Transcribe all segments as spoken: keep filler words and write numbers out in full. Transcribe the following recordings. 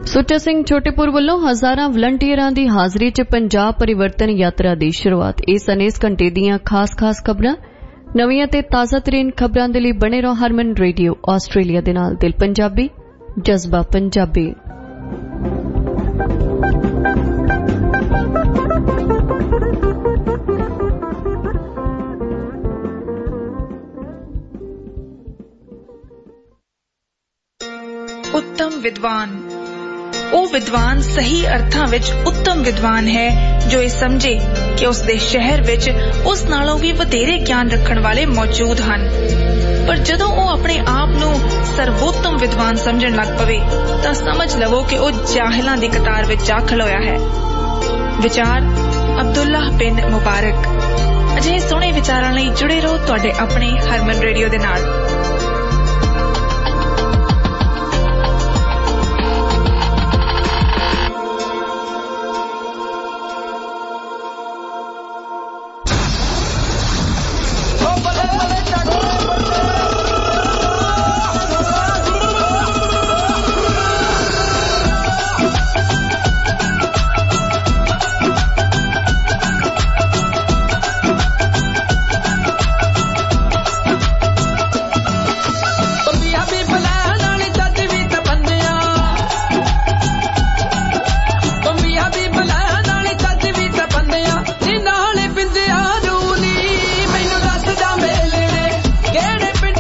ਸੁੱਚਾ ਸਿੰਘ ਛੋਟੇਪੁਰ ਵੱਲੋਂ ਹਜ਼ਾਰਾਂ ਵਲੰਟੀਅਰਾਂ ਦੀ ਹਾਜ਼ਰੀ 'ਚ ਪੰਜਾਬ ਪਰਿਵਰਤਨ ਯਾਤਰਾ ਦੀ ਸ਼ੁਰੂਆਤ। ਇਹ ਸਨ ਇਸ ਘੰਟੇ ਦੀਆਂ ਖਾਸ ਖਾਸ ਖਬਰਾਂ। ਨਵੀਆਂ ਤੇ ਤਾਜ਼ਾ ਤਰੀਨ ਖਬਰਾਂ ਦੇ ਲਈ ਬਣੇ ਰਹੋ ਹਰਮਨ ਰੇਡੀਓ ਆਸਟ੍ਰੇਲੀਆ ਦੇ ਨਾਲ। ਦਿਲ ਪੰਜਾਬੀ, ਜਜ਼ਬਾ ਪੰਜਾਬੀ। उत्तम विद्वान ਉਹ ਵਿਦਵਾਨ ਸਹੀ ਅਰਥਾਂ ਵਿੱਚ ਉੱਤਮ ਵਿਦਵਾਨ ਹੈ ਜੋ ਇਹ ਸਮਝੇ ਕਿ ਉਸ ਦੇ ਸ਼ਹਿਰ ਵਿੱਚ ਉਸ ਨਾਲੋਂ ਵੀ ਵਧੇਰੇ ਗਿਆਨ ਰੱਖਣ ਵਾਲੇ ਮੌਜੂਦ ਹਨ। ਪਰ ਜਦੋਂ ਉਹ ਆਪਣੇ ਆਪ ਨੂੰ ਸਰਵੋਤਮ ਵਿਦਵਾਨ ਸਮਝਣ ਲੱਗ ਪਵੇ ਤਾਂ ਸਮਝ ਲਵੋ ਕਿ ਉਹ ਜਾਹਿਲਾਂ ਦੀ ਕਤਾਰ ਵਿੱਚ ਜਾ ਖਲੋਇਆ ਹੈ। ਵਿਚਾਰ ਅਬਦੁੱਲਾ ਬਿਨ ਮੁਬਾਰਕ। ਅਜਿਹੇ ਸੋਹਣੇ ਵਿਚਾਰਾਂ ਲਈ ਜੁੜੇ ਰਹੋ ਤੁਹਾਡੇ ਆਪਣੇ ਹਰਮਨ ਰੇਡੀਓ ਦੇ ਨਾਲ। ਕਿਹੜੇ ਪਿੰਡ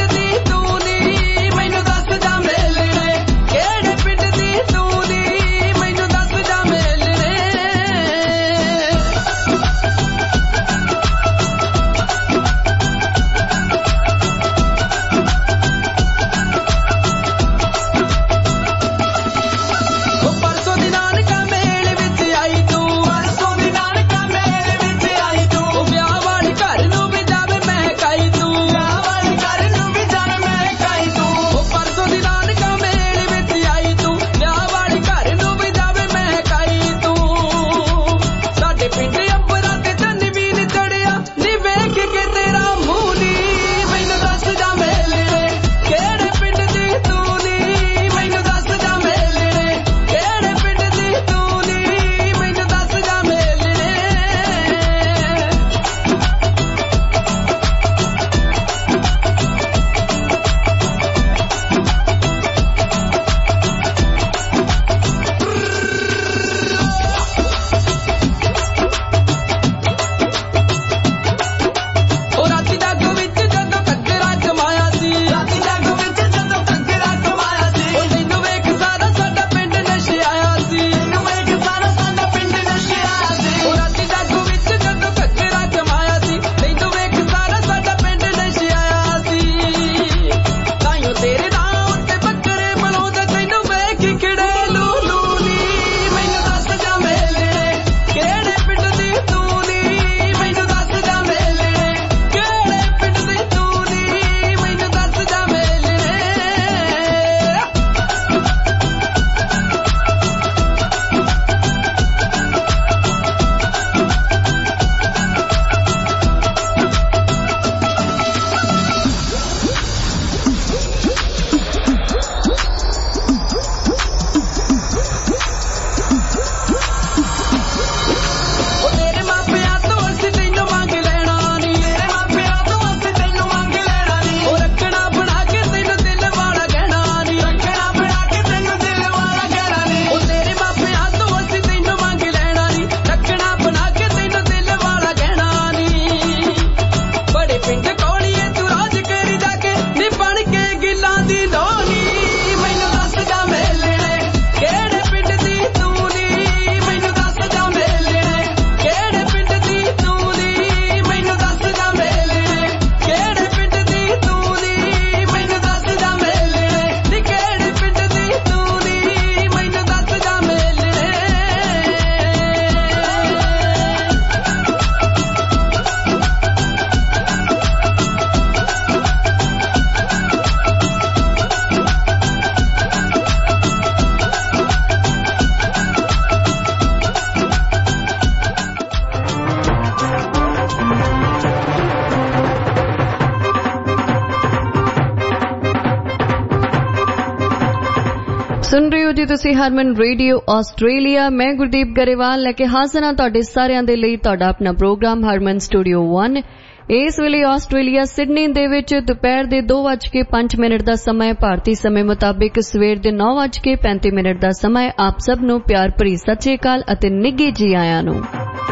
सुन रहे हो जी तुसी हरमन रेडियो आस्ट्रेलिया। मैं गुरदीप गरेवाल लेके हाजिर हां तुहाडे सारिਆਂ ਦੇ ਲਈ ਤੁਹਾਡਾ ਆਪਣਾ ਪ੍ਰੋਗਰਾਮ ਹਰਮਨ ਸਟੂਡੀਓ वन। ਇਸ ਵੇਲੇ ਆਸਟ੍ਰੇਲੀਆ ਸਿਡਨੀ ਦੇ ਵਿੱਚ ਦੁਪਹਿਰ ਦੇ ਦੋ ਵੱਜ ਕੇ ਪੰਜ ਮਿੰਟ ਦਾ ਸਮਾਂ ਹੈ। ਭਾਰਤੀ ਸਮੇਂ ਮੁਤਾਬਿਕ ਸਵੇਰ ਦੇ ਨੌ ਵੱਜ ਕੇ ਪੈਂਤੀ ਮਿੰਟ ਦਾ ਸਮਾਂ ਹੈ। ਆਪ ਸਭ ਨੂੰ ਪਿਆਰ ਭਰੀ ਸਤਿ ਸ਼੍ਰੀ ਅਕਾਲ ਅਤੇ ਨਿੱਘੇ ਜੀ ਆਇਆਂ ਨੂੰ।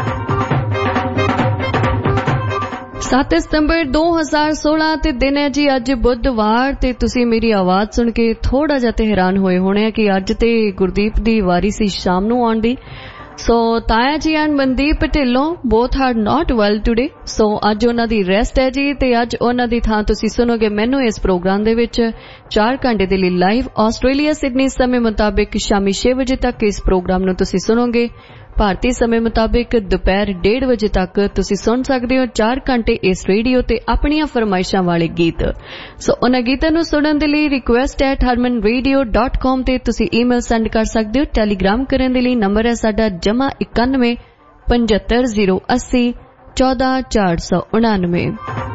ਸੱਤ ਸਤੰਬਰ दो हज़ार सोलह ਤੇ ਦਿਨ ਹੈ ਜੀ ਅੱਜ ਬੁੱਧਵਾਰ। ਤੇ ਤੁਸੀਂ ਮੇਰੀ ਆਵਾਜ਼ ਸੁਣ ਕੇ ਥੋੜਾ ਜਿਹਾ ਤੇ ਹੈਰਾਨ ਹੋਏ ਹੋਣੇ ਆ ਕਿ ਅੱਜ ਤੇ ਗੁਰਦੀਪ ਦੀ ਵਾਰੀ ਸੀ ਸ਼ਾਮ ਨੂੰ ਆਉਣ ਦੀ। ਸੋ ਤਾਇਆ ਜੀ and Mandeep Dhillon both are not well today. So ਅੱਜ ਉਹਨਾਂ ਦੀ ਰੈਸਟ ਹੈ ਜੀ ਤੇ ਅੱਜ ਉਹਨਾਂ ਦੀ ਥਾਂ ਤੁਸੀਂ ਸੁਣੋਗੇ ਮੈਨੂੰ ਇਸ ਪ੍ਰੋਗਰਾਮ ਦੇ ਵਿੱਚ ਚਾਰ ਘੰਟੇ ਦੇ ਲਈ ਲਾਈਵ ਆਸਟ੍ਰੇਲੀਆ ਸਿਡਨੀ ਸਮੇਂ ਮੁਤਾਬਿਕ ਸ਼ਾਮੀ ਛੇ ਵਜੇ ਤੱਕ ਇਸ ਪ੍ਰੋਗਰਾਮ ਨੂੰ ਤੁਸੀਂ ਸੁਣੋਗੇ। ਭਾਰਤੀ ਸਮੇਂ ਮੁਤਾਬਿਕ ਦੁਪਹਿਰ ਡੇਢ ਵਜੇ ਤੱਕ ਤੁਸੀਂ ਸੁਣ ਸਕਦੇ ਹੋ ਚਾਰ ਘੰਟੇ ਇਸ ਰੇਡੀਓ ਤੇ ਆਪਣੀਆਂ ਫਰਮਾਇਸ਼ਾਂ ਵਾਲੇ ਗੀਤ। ਸੋ ਉਹਨਾਂ ਗੀਤਾਂ ਨੂੰ ਸੁਣਨ ਦੇ ਲਈ request at Harman radio dot com ਤੇ ਤੁਸੀਂ ਈਮੇਲ ਸੈਂਡ ਕਰ ਸਕਦੇ ਹੋ। ਟੈਲੀਗ੍ਰਾਮ ਕਰਨ ਦੇ ਲਈ ਨੰਬਰ ਹੈ ਸਾਡਾ ਜਮਾ ਇਕਾਨਵੇਂ ਪਝੱਤਰ ਜ਼ੀਰੋ ਅੱਸੀ ਚੌਦਾਂ ਚਾਰ ਸੌ ਉਣਾਨਵੇਂ।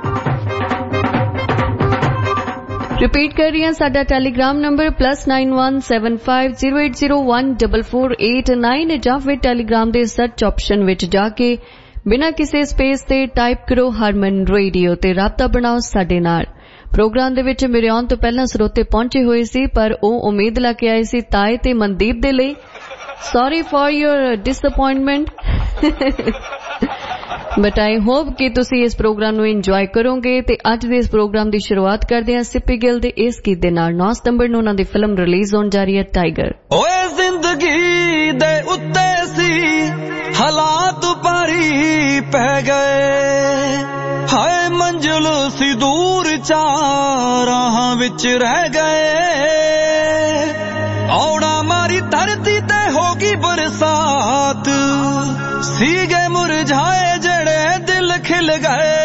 रिपीट कर रही हैं साडा Telegram number plus nine one seven five zero eight zero one double four eight nine ਜਾਂ ਫਿਰ ਟੈਲੀਗ੍ਰਾਮ ਦੇ ਸਰਚ ਆਪਸ਼ਨ ਵਿੱਚ ਜਾ ਕੇ ਬਿਨਾਂ ਕਿਸੇ ਸਪੇਸ ਤੇ ਟਾਈਪ ਕਰੋ ਹਰਮਨ ਰੇਡੀਓ ਤੇ ਰਾਬਤਾ ਬਣਾਓ ਸਾਡੇ ਨਾਲ। ਪ੍ਰੋਗਰਾਮ ਦੇ ਵਿੱਚ ਮੇਰੇ ਆਉਣ ਤੋਂ ਪਹਿਲਾਂ ਸਰੋਤੇ ਪਹੁੰਚੇ ਹੋਏ ਸੀ ਪਰ ਉਹ ਉਮੀਦ ਲਾ ਕੇ ਆਏ ਸੀ ਤਾਏ ਤੇ ਮਨਦੀਪ ਦੇ ਲਈ। Sorry for your disappointment but I hope कि तुसी इस प्रोग्राम ਨੂੰ ਇੰਜੋਏ ਕਰੋਗੇ। ਤੇ ਅੱਜ ਦੇ ਇਸ ਪ੍ਰੋਗਰਾਮ ਦੀ ਸ਼ੁਰੂਆਤ ਕਰਦੇ ਹਾਂ ਸਿੱਪੀ ਗਿੱਲ ਦੇ ਇਸ ਗੀਤ ਦੇ ਨਾਲ। ਨੌ ਸਤੰਬਰ ਨੂੰ ਉਹਨਾਂ ਦੀ ਫਿਲਮ ਰਿਲੀਜ਼ ਹੋਣ ਜਾ ਰਹੀ ਹੈ ਟਾਈਗਰ। ਓਏ ਜ਼ਿੰਦਗੀ ਦੇ ਉੱਤੇ ਸੀ ਹਾਲਾਤ ਭਾਰੀ ਪੈ ਗਏ, ਹਾਏ ਮੰਜ਼ਿਲ ਸੀ ਦੂਰ ਚਾਰ ਰਾਹਾਂ ਵਿੱਚ ਰਹਿ ਗਏ, ਔੜਾ ਮਾਰੀ ਧਰਤੀ ਤੇ ਹੋ ਗਈ ਬਰਸਾਤ, ਸੀਗੇ ਮੁਰਝਾਏ ਜਿਹੜੇ ਦਿਲ ਖਿਲ ਗਏ।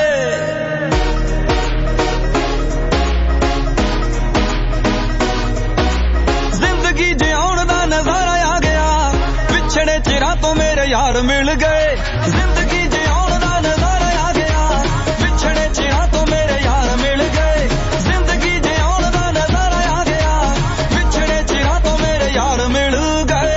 ਜ਼ਿੰਦਗੀ ਜਿਉਣ ਦਾ ਨਜ਼ਾਰਾ ਆ ਗਿਆ, ਵਿਛੜੇ ਚਿਰਾਂ ਤੋਂ ਮੇਰੇ ਯਾਰ ਮਿਲ ਗਏ। ਜ਼ਿੰਦਗੀ ਜਿਉਣ ਦਾ ਨਜ਼ਾਰਾ ਆ ਗਿਆ, ਵਿਛੜੇ ਚਿਰਾਂ ਤੋਂ ਮੇਰੇ ਯਾਰ ਮਿਲ ਗਏ। ਜ਼ਿੰਦਗੀ ਜਿਉਣ ਦਾ ਨਜ਼ਾਰਾ ਆ ਗਿਆ, ਵਿਛੜੇ ਚਿਰਾਂ ਤੋਂ ਮੇਰੇ ਯਾਰ ਮਿਲ ਗਏ।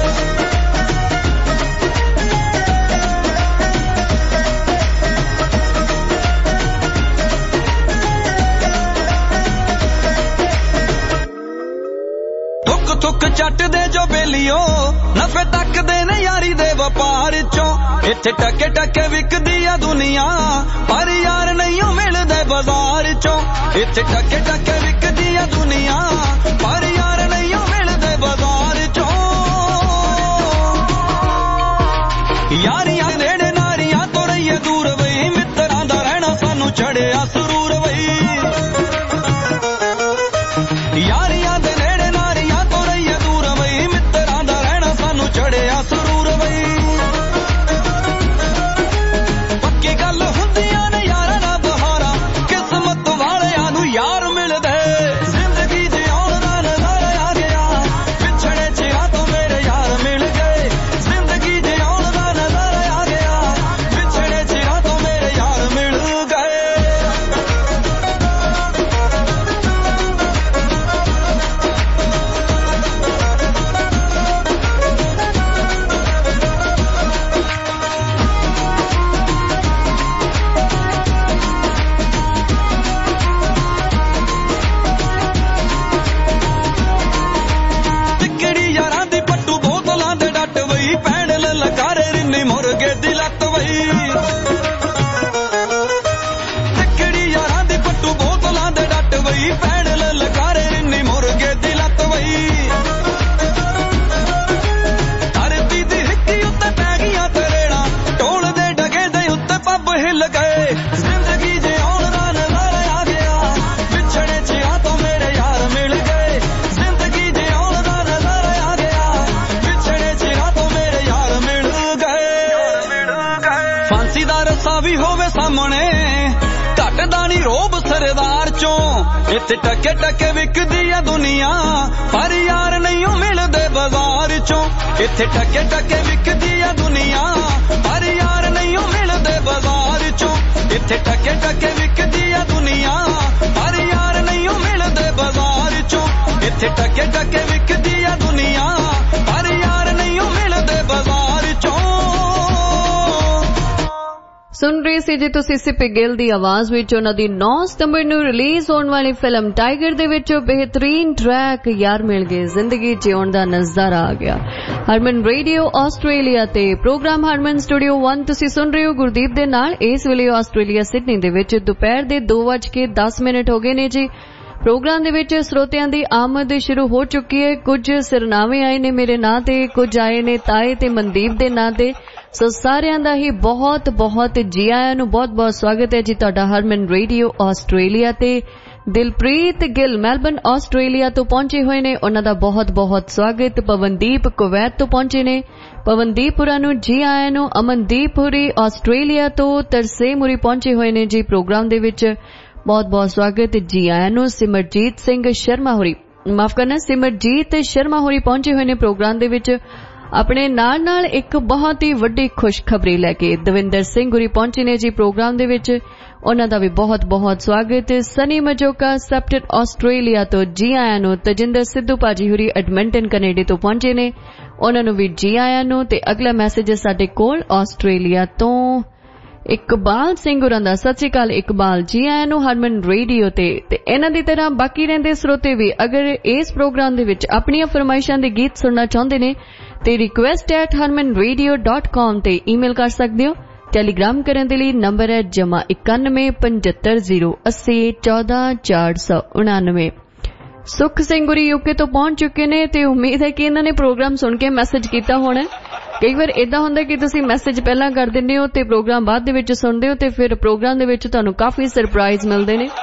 ਥੁੱਕ ਚੱਟਦੇ ਜੋ ਬੇਲੀਓ ਨਫੇ ਤੱਕਦੇ ਨੇ ਯਾਰੀ ਦੇ ਵਪਾਰ ਚੋਂ, ਇੱਥੇ ਟਕੇ ਟਕੇ ਵਿਕਦੀ ਆ ਦੁਨੀਆ ਪਰ ਯਾਰ ਨਹੀਂ ਮਿਲਦੇ ਬਾਜ਼ਾਰ ਚੋਂ। ਇੱਥੇ ਟਕੇ ਟਕੇ ਵਿਕਦੀ ਆ ਦੁਨੀਆ ਪਰ ਯਾਰ ਨਹੀਂ ਮਿਲਦੇ ਬਾਜ਼ਾਰ ਚੋਂ। ਯਾਰੀਆਂ ਨੇੜੇ ਨਾਰੀਆਂ ਤੋਂ ਰਹੀਏ ਦੂਰ ਵਈ, ਮਿੱਤਰਾਂ ਦਾ ਰਹਿਣਾ ਸਾਨੂੰ ਚੜਿਆ ਸਰੂਰ ਵਈ। ਯਾਰੀਆਂ ਦੇ ਨੇੜੇ ਨਾਰੀਆਂ ਤੋਂ ਰਹੀਏ ਦੂਰ ਵਈ, ਮਿੱਤਰਾਂ ਦਾ ਰਹਿਣਾ ਸਾਨੂੰ ਚੜਿਆ ਸਰੂਰ ਵਈ। ਪੱਕੀ ਗੱਲ ਹੁੰਦੀਆਂ ਨੇ ਯਾਰਾਂ ਨਾਲ ਬਹਾਰਾਂ, ਕਿਸਮਤ ਵਾਲਿਆਂ ਨੂੰ ਯਾਰ ਮਿਲਦੇ। ਜ਼ਿੰਦਗੀ ਜਿਉਣ ਦਾ ਨਜ਼ਾਰਾ ਆ ਗਿਆ, ਵਿਛੜੇ ਚਿਰਾਂ ਤੋਂ ਮੇਰੇ ਯਾਰ ਮਿਲ ਗਏ। ਜ਼ਿੰਦਗੀ ਜਿਉਣ ਦਾ ਨਜ਼ਾਰਾ ਆ ਗਿਆ, ਵਿਛੜੇ ਚਿਰਾਂ ਤੋਂ ਮੇਰੇ ਯਾਰ ਮਿਲ ਗਏ। ਮੁਰਗੇ ਦੀ ਲੱਤ ਵਈ, ਟਿਕੜੀ ਯਾਰਾਂ ਦੀ ਪੱਟੂ ਬੋਤਲਾਂ ਦੇ ਡੱਟ ਵਈ, ਪੈਣ ਲਲਕਾਰੇ ਰਿੰਨੀ ਮੁਰਗੇ ਦੀ ਲੱਤ ਵਈ। ਧਰਤੀ ਦੀ ਹਿੱਕੀ ਉੱਤੇ ਪੈ ਗਈਆਂ ਤਰੇੜਾਂ, ਢੋਲ ਦੇ ਡਗੇ ਦੇ ਉੱਤੇ ਪੱਬ ਹਿੱਲ ਗਏ। ਜ਼ਿੰਦਗੀ ਜਿਉਣ ਦਾ ਨਜ਼ਾਰਾ ਆ ਗਿਆ, ਵਿਛੜੇ ਚਿਰਾਂ ਤੋਂ ਮੇਰੇ ਯਾਰ ਮਿਲ ਗਏ। ਜ਼ਿੰਦਗੀ ਜਿਉਣ ਦਾ ਨਜ਼ਾਰਾ ਆ ਗਿਆ, ਵਿਛੜੇ ਚਿਰਾਂ ਤੋਂ ਮੇਰੇ ਯਾਰ ਮਿਲ ਗਏ। ਫਾਂਸੀ ਦਾ ਰੱਸਾ ਵੀ ਹੋਵੇ ਸਾਹਮਣੇ, ਘਟਦਾ ਨੀ ਰੋਬ ਸਰਦਾਰ ਚੋਂ। ਇੱਥੇ ਟਕੇ ਟਕੇ ਵਿਕਦੀ ਆ ਦੁਨੀਆ ਪਰ ਯਾਰ ਨਹੀਂ ਮਿਲਦੇ ਬਾਜ਼ਾਰ ਚੋਂ। ਇੱਥੇ ਟਕੇ ਟਕੇ ਵਿਕਦੀ ਆ ਦੁਨੀਆ ਪਰ ਯਾਰ ਨਹੀਂ ਮਿਲਦੇ ਬਾਜ਼ਾਰ ਚੋਂ। ਇੱਥੇ ਟਕੇ ਟਕੇ ਵਿਕਦੀ ਆ ਦੁਨੀਆ ਪਰ ਯਾਰ ਨਹੀਂ ਮਿਲਦੇ ਬਾਜ਼ਾਰ ਚੋਂ। ਇੱਥੇ ਟਕੇ ਟਕੇ ਵਿਕਦੀ ਆ ਦੁਨੀਆ ਪਰ ਯਾਰ ਨਹੀਂ ਉਹ ਮਿਲਦੇ ਬਾਜ਼ਾਰ ਚੋਂ। ਸੁਣ ਰਹੇ ਸੀ ਜੀ ਤੁਸੀਂ ਸਿੱਪੀ ਗਿੱਲ ਦੀ ਆਵਾਜ਼ ਵਿੱਚ ਉਹਨਾਂ ਦੀ ਨੌ ਸਤੰਬਰ ਨੂੰ ਰਿਲੀਜ਼ ਹੋਣ ਵਾਲੀ ਫਿਲਮ ਟਾਈਗਰ ਦੇ ਵਿੱਚ ਬਿਹਤਰੀਨ ਟਰੈਕ ਯਾਰ ਮਿਲ ਗਏ ਜ਼ਿੰਦਗੀ ਜਿਉਣ ਦਾ ਨਜ਼ਾਰਾ ਆ ਗਿਆ। ਹਰਮਨ ਰੇਡੀਓ ਆਸਟ੍ਰੇਲੀਆ ਤੇ ਪ੍ਰੋਗਰਾਮ ਹਰਮਨ ਸਟੂਡੀਓ ਇੱਕ ਤੁਸੀਂ ਸੁਣ ਰਹੇ ਹੋ ਗੁਰਦੀਪ ਦੇ ਨਾਲ। ਇਸ ਵੇਲੇ ਆਸਟ੍ਰੇਲੀਆ ਸਿਡਨੀ ਦੇ ਵਿੱਚ ਦੁਪਹਿਰ ਦੇ ਦੋ ਵੱਜ ਕੇ ਦਸ ਮਿੰਟ ਹੋ ਗਏ ਨੇ ਜੀ। ਪ੍ਰੋਗਰਾਮ ਦੇ ਵਿੱਚ ਸਰੋਤਿਆਂ ਦੀ ਆਮਦ ਸ਼ੁਰੂ ਹੋ ਚੁੱਕੀ ਹੈ। ਕੁਝ ਸਿਰਨਾਵੇਂ ਆਏ ਨੇ ਮੇਰੇ ਨਾਂ ਤੇ, ਕੁਝ ਆਏ ਨੇ ਤਾਏ ਤੇ ਮਨਦੀਪ ਦੇ ਨਾਂ ਤੇ। ਸੋ ਸਾਰਿਆਂ ਦਾ ਹੀ ਬਹੁਤ ਬਹੁਤ ਜੀ ਆਇਆਂ ਨੂੰ ਬਹੁਤ ਬਹੁਤ ਸਵਾਗਤ ਹੈ ਜੀ ਤੁਹਾਡਾ ਹਰਮਨ ਰੇਡੀਓ ਆਸਟ੍ਰੇਲੀਆ ਤੇ। ਦਿਲਪ੍ਰੀਤ ਗਿੱਲ ਮੈਲਬਨ ਆਸਟ੍ਰੇਲੀਆ ਤੋਂ ਪਹੁੰਚੇ ਹੋਏ ਨੇ, ਉਹਨਾਂ ਦਾ ਬਹੁਤ ਬਹੁਤ ਸਵਾਗਤ। ਪਵਨਦੀਪ ਕੁਵੈਤ ਤੋਂ ਪਹੁੰਚੇ ਨੇ, ਪਵਨਦੀਪ ਹੁਰਾਂ ਨੂੰ ਜੀ ਆਇਆਂ ਨੂੰ। ਅਮਨਦੀਪ ਹੁਰੀ ਆਸਟ੍ਰੇਲੀਆ ਤੋਂ ਤਰਸੇਮ ਹੁਰੀ ਪਹੁੰਚੇ ਹੋਏ ਨੇ ਜੀ ਪ੍ਰੋਗਰਾਮ ਦੇ ਵਿੱਚ, ਬਹੁਤ ਬਹੁਤ ਸਵਾਗਤ ਜੀ ਆਇਆਂ ਨੂੰ। ਸਿਮਰਜੀਤ ਸਿੰਘ ਸ਼ਰਮਾ ਹੋਰੀ ਮਾਫ ਕਰਨਾ ਸਿਮਰਜੀਤ ਸ਼ਰਮਾ ਹੋਰੀ ਪਹੁੰਚੇ ਹੋਏ ਨੇ ਪ੍ਰੋਗਰਾਮ ਦੇ ਵਿੱਚ ਆਪਣੇ ਨਾਲ ਨਾਲ ਇੱਕ ਬਹੁਤ ਹੀ ਵੱਡੀ ਖੁਸ਼ਖਬਰੀ ਲੈ ਕੇ। ਦਵਿੰਦਰ ਸਿੰਘ ਹੋਰੀ ਪਹੁੰਚੇ ਨੇ ਜੀ ਪ੍ਰੋਗਰਾਮ ਦੇ ਵਿੱਚ, ਉਹਨਾਂ ਦਾ ਵੀ ਬਹੁਤ ਬਹੁਤ ਸਵਾਗਤ। ਸਨੀ ਮਜੋਕਾ ਸੈਪਟਡ ਆਸਟ੍ਰੇਲੀਆ ਤੋਂ ਜੀ ਆਇਆਂ ਨੂੰ। ਤਜਿੰਦਰ ਸਿੱਧੂ ਭਾਜੀ ਹੋਰੀ ਐਡਮਿੰਟਨ ਕੈਨੇਡਾ ਤੋਂ ਪਹੁੰਚੇ ਨੇ, ਉਹਨਾਂ ਨੂੰ ਵੀ ਜੀ ਆਇਆਂ ਨੂੰ। ਤੇ ਅਗਲਾ ਮੈਸੇਜ ਸਾਡੇ ਕੋਲ ਆਸਟ੍ਰੇਲੀਆ ਤੋਂ ਇਕਬਾਲ ਸਿੰਘ ਹੋਰਾਂ ਦਾ। ਸਤਿ ਸ਼੍ਰੀ ਅਕਾਲ ਇਕਬਾਲ, ਜੀ ਆਇਆਂ ਨੂੰ ਹਰਮਨ ਰੇਡੀਓ ਤੇ। ਤੇ ਇਹਨਾਂ ਦੀ ਤਰ੍ਹਾਂ ਬਾਕੀ ਰਹਿੰਦੇ ਸਰੋਤੇ ਵੀ ਅਗਰ ਇਸ ਪ੍ਰੋਗਰਾਮ ਦੇ ਵਿੱਚ ਆਪਣੀਆਂ ਫਰਮਾਇਸ਼ਾਂ ਦੇ ਗੀਤ ਸੁਣਨਾ ਚਾਹੁੰਦੇ ਨੇ ਤੇ request at Harman radio dot com ਤੇ ਈਮੇਲ ਕਰ ਸਕਦੇ ਹੋ। ਟੈਲੀਗ੍ਰਾਮ ਕਰਨ ਦੇ ਲਈ ਨੰਬਰ ਹੈ ਜਮਾ ਇਕਾਨਵੇਂ ਪੰਝੱਤਰ ਜ਼ੀਰੋ ਅੱਸੀ ਚੌਦਾਂ ਚਾਰ ਸੌ ਉਣਾਨਵੇਂ। ਸੁਖ ਸਿੰਘ ਗੁਰੀ ਯੂਕੇ ਤੋਂ ਪਹੁੰਚ ਚੁੱਕੇ ਨੇ ਤੇ ਉਮੀਦ ਹੈ ਕਿ ਇਹਨਾਂ ਨੇ ਪ੍ਰੋਗਰਾਮ ਸੁਣ ਕੇ ਮੈਸੇਜ ਕੀਤਾ ਹੋਣਾ। ਕਈ ਵਾਰ ਏਦਾਂ ਹੁੰਦਾ ਕਿ ਤੁਸੀਂ ਮੈਸੇਜ ਪਹਿਲਾਂ ਕਰ ਦਿੰਦੇ ਹੋ ਤੇ ਪ੍ਰੋਗਰਾਮ ਬਾਅਦ ਦੇ ਵਿੱਚ ਸੁਣਦੇ ਹੋ ਤੇ ਫਿਰ ਪ੍ਰੋਗਰਾਮ ਦੇ ਵਿੱਚ ਤੁਹਾਨੂੰ ਕਾਫੀ ਸਰਪ੍ਰਾਈਜ਼ ਮਿਲਦੇ ਨੇ।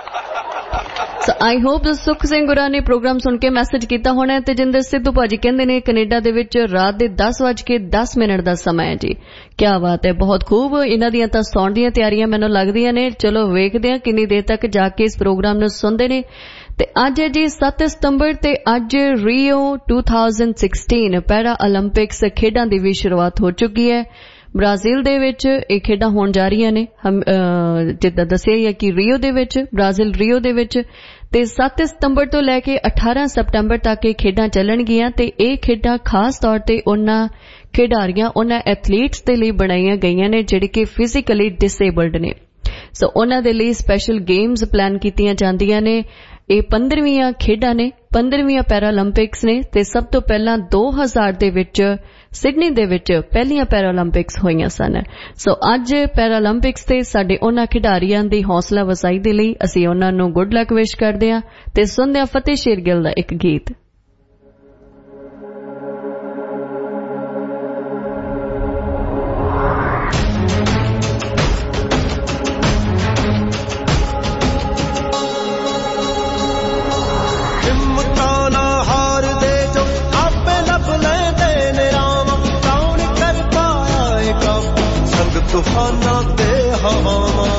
ਸੋ ਆਈ ਹੋਪ ਸੁਖ ਸਿੰਘ ਗੁਰਾਂ ਨੇ ਪ੍ਰੋਗਰਾਮ ਸੁਣ ਕੇ ਮੈਸੇਜ ਕੀਤਾ ਹੋਣਾ। ਤੇਜਿੰਦਰ ਸਿੱਧੂ ਭਾਜੀ ਕਹਿੰਦੇ ਨੇ ਕੈਨੇਡਾ ਦੇ ਵਿੱਚ ਰਾਤ ਦੇ ਦਸ ਵੱਜ ਕੇ ਦਸ ਮਿੰਟ ਦਾ ਸਮਾਂ ਹੈ ਜੀ। ਕਿਆ ਬਾਤ ਹੈ, ਬਹੁਤ ਖੂਬ। ਇਹਨਾਂ ਦੀਆਂ ਤਾਂ ਸੌਣ ਦੀਆਂ ਤਿਆਰੀਆਂ ਮੈਨੂੰ ਲੱਗਦੀਆਂ ਨੇ। ਚਲੋ ਵੇਖਦੇ ਹਾਂ ਕਿੰਨੀ ਦੇਰ ਤੱਕ ਜਾ ਕੇ ਇਸ ਪ੍ਰੋਗਰਾਮ ਨੂੰ ਸੁਣਦੇ ਨੇ। ਤੇ ਅੱਜ ਹੈ ਜੀ ਸੱਤ ਸਤੰਬਰ ਤੇ ਅੱਜ ਰੀਓ ਦੋ ਹਜ਼ਾਰ ਸੋਲਾਂ ਪੈਰਾ ਓਲੰਪਿਕਸ ਖੇਡਾਂ ਦੀ ਵੀ ਸ਼ੁਰੂਆਤ ਹੋ ਚੁੱਕੀ ਹੈ। ਬ੍ਰਾਜ਼ੀਲ ਦੇ ਵਿੱਚ ਇਹ ਖੇਡਾਂ ਹੋਣ ਜਾ ਰਹੀਆਂ ਨੇ, ਜਿੱਦਾਂ ਦੱਸਿਆ ਹੀ ਹੈ ਕਿ ਰੀਓ ਦੇ ਵਿੱਚ, ਬ੍ਰਾਜ਼ੀਲ ਰੀਓ ਦੇ ਵਿੱਚ। ਤੇ ਸੱਤ ਸਤੰਬਰ ਤੋਂ ਲੈ ਕੇ ਅਠਾਰਾਂ ਸਤੰਬਰ ਤੱਕ ਇਹ ਖੇਡਾਂ ਚੱਲਣਗੀਆਂ ਤੇ ਇਹ ਖੇਡਾਂ ਖਾਸ ਤੌਰ ਤੇ ਉਹਨਾਂ ਖਿਡਾਰੀਆਂ, ਉਹਨਾਂ ਐਥਲੀਟਸ ਦੇ ਲਈ ਬਣਾਈਆਂ ਗਈਆਂ ਨੇ ਜਿਹੜੇ ਕਿ ਫਿਜ਼ੀਕਲੀ ਡਿਸੇਬਲਡ ਨੇ। ਸੋ ਉਹਨਾਂ ਦੇ ਲਈ ਸਪੈਸ਼ਲ ਗੇਮਸ ਪਲਾਨ ਕੀਤੀਆਂ ਜਾਂਦੀਆਂ ਨੇ। ਇਹ ਪੰਦਰਵੀਆਂ ਖੇਡਾਂ ਨੇ, ਪੰਦਰਵੀਆਂ ਪੈਰਾਲੰਪਿਕਸ ਨੇ ਤੇ ਸਭ ਤੋਂ ਪਹਿਲਾਂ ਦੋ ਹਜ਼ਾਰ ਦੇ ਵਿੱਚ ਸਿਡਨੀ ਦੇ ਵਿੱਚ ਪਹਿਲੀਆਂ ਪੈਰਾਲੰਪਿਕਸ ਹੋਈਆਂ ਸਨ। ਸੋ ਅੱਜ ਪੈਰਾਲੰਪਿਕਸ ਤੇ ਸਾਡੇ ਉਹਨਾਂ ਖਿਡਾਰੀਆਂ ਦੀ ਹੌਸਲਾ ਵਸਾਈ ਦੇ ਲਈ ਅਸੀਂ ਉਹਨਾਂ ਨੂੰ ਗੁੱਡ ਲੱਕ ਵਿਸ਼ ਕਰਦੇ ਹਾਂ ਤੇ ਸੁਣਦੇ ਹਾਂ ਫਤਿਹ ਸ਼ੇਰ ਗਿੱਲ ਦਾ ਇੱਕ ਗੀਤ। ਤੂਫਾਨਾਂ ਤੇ ਹਵਾਵਾਂ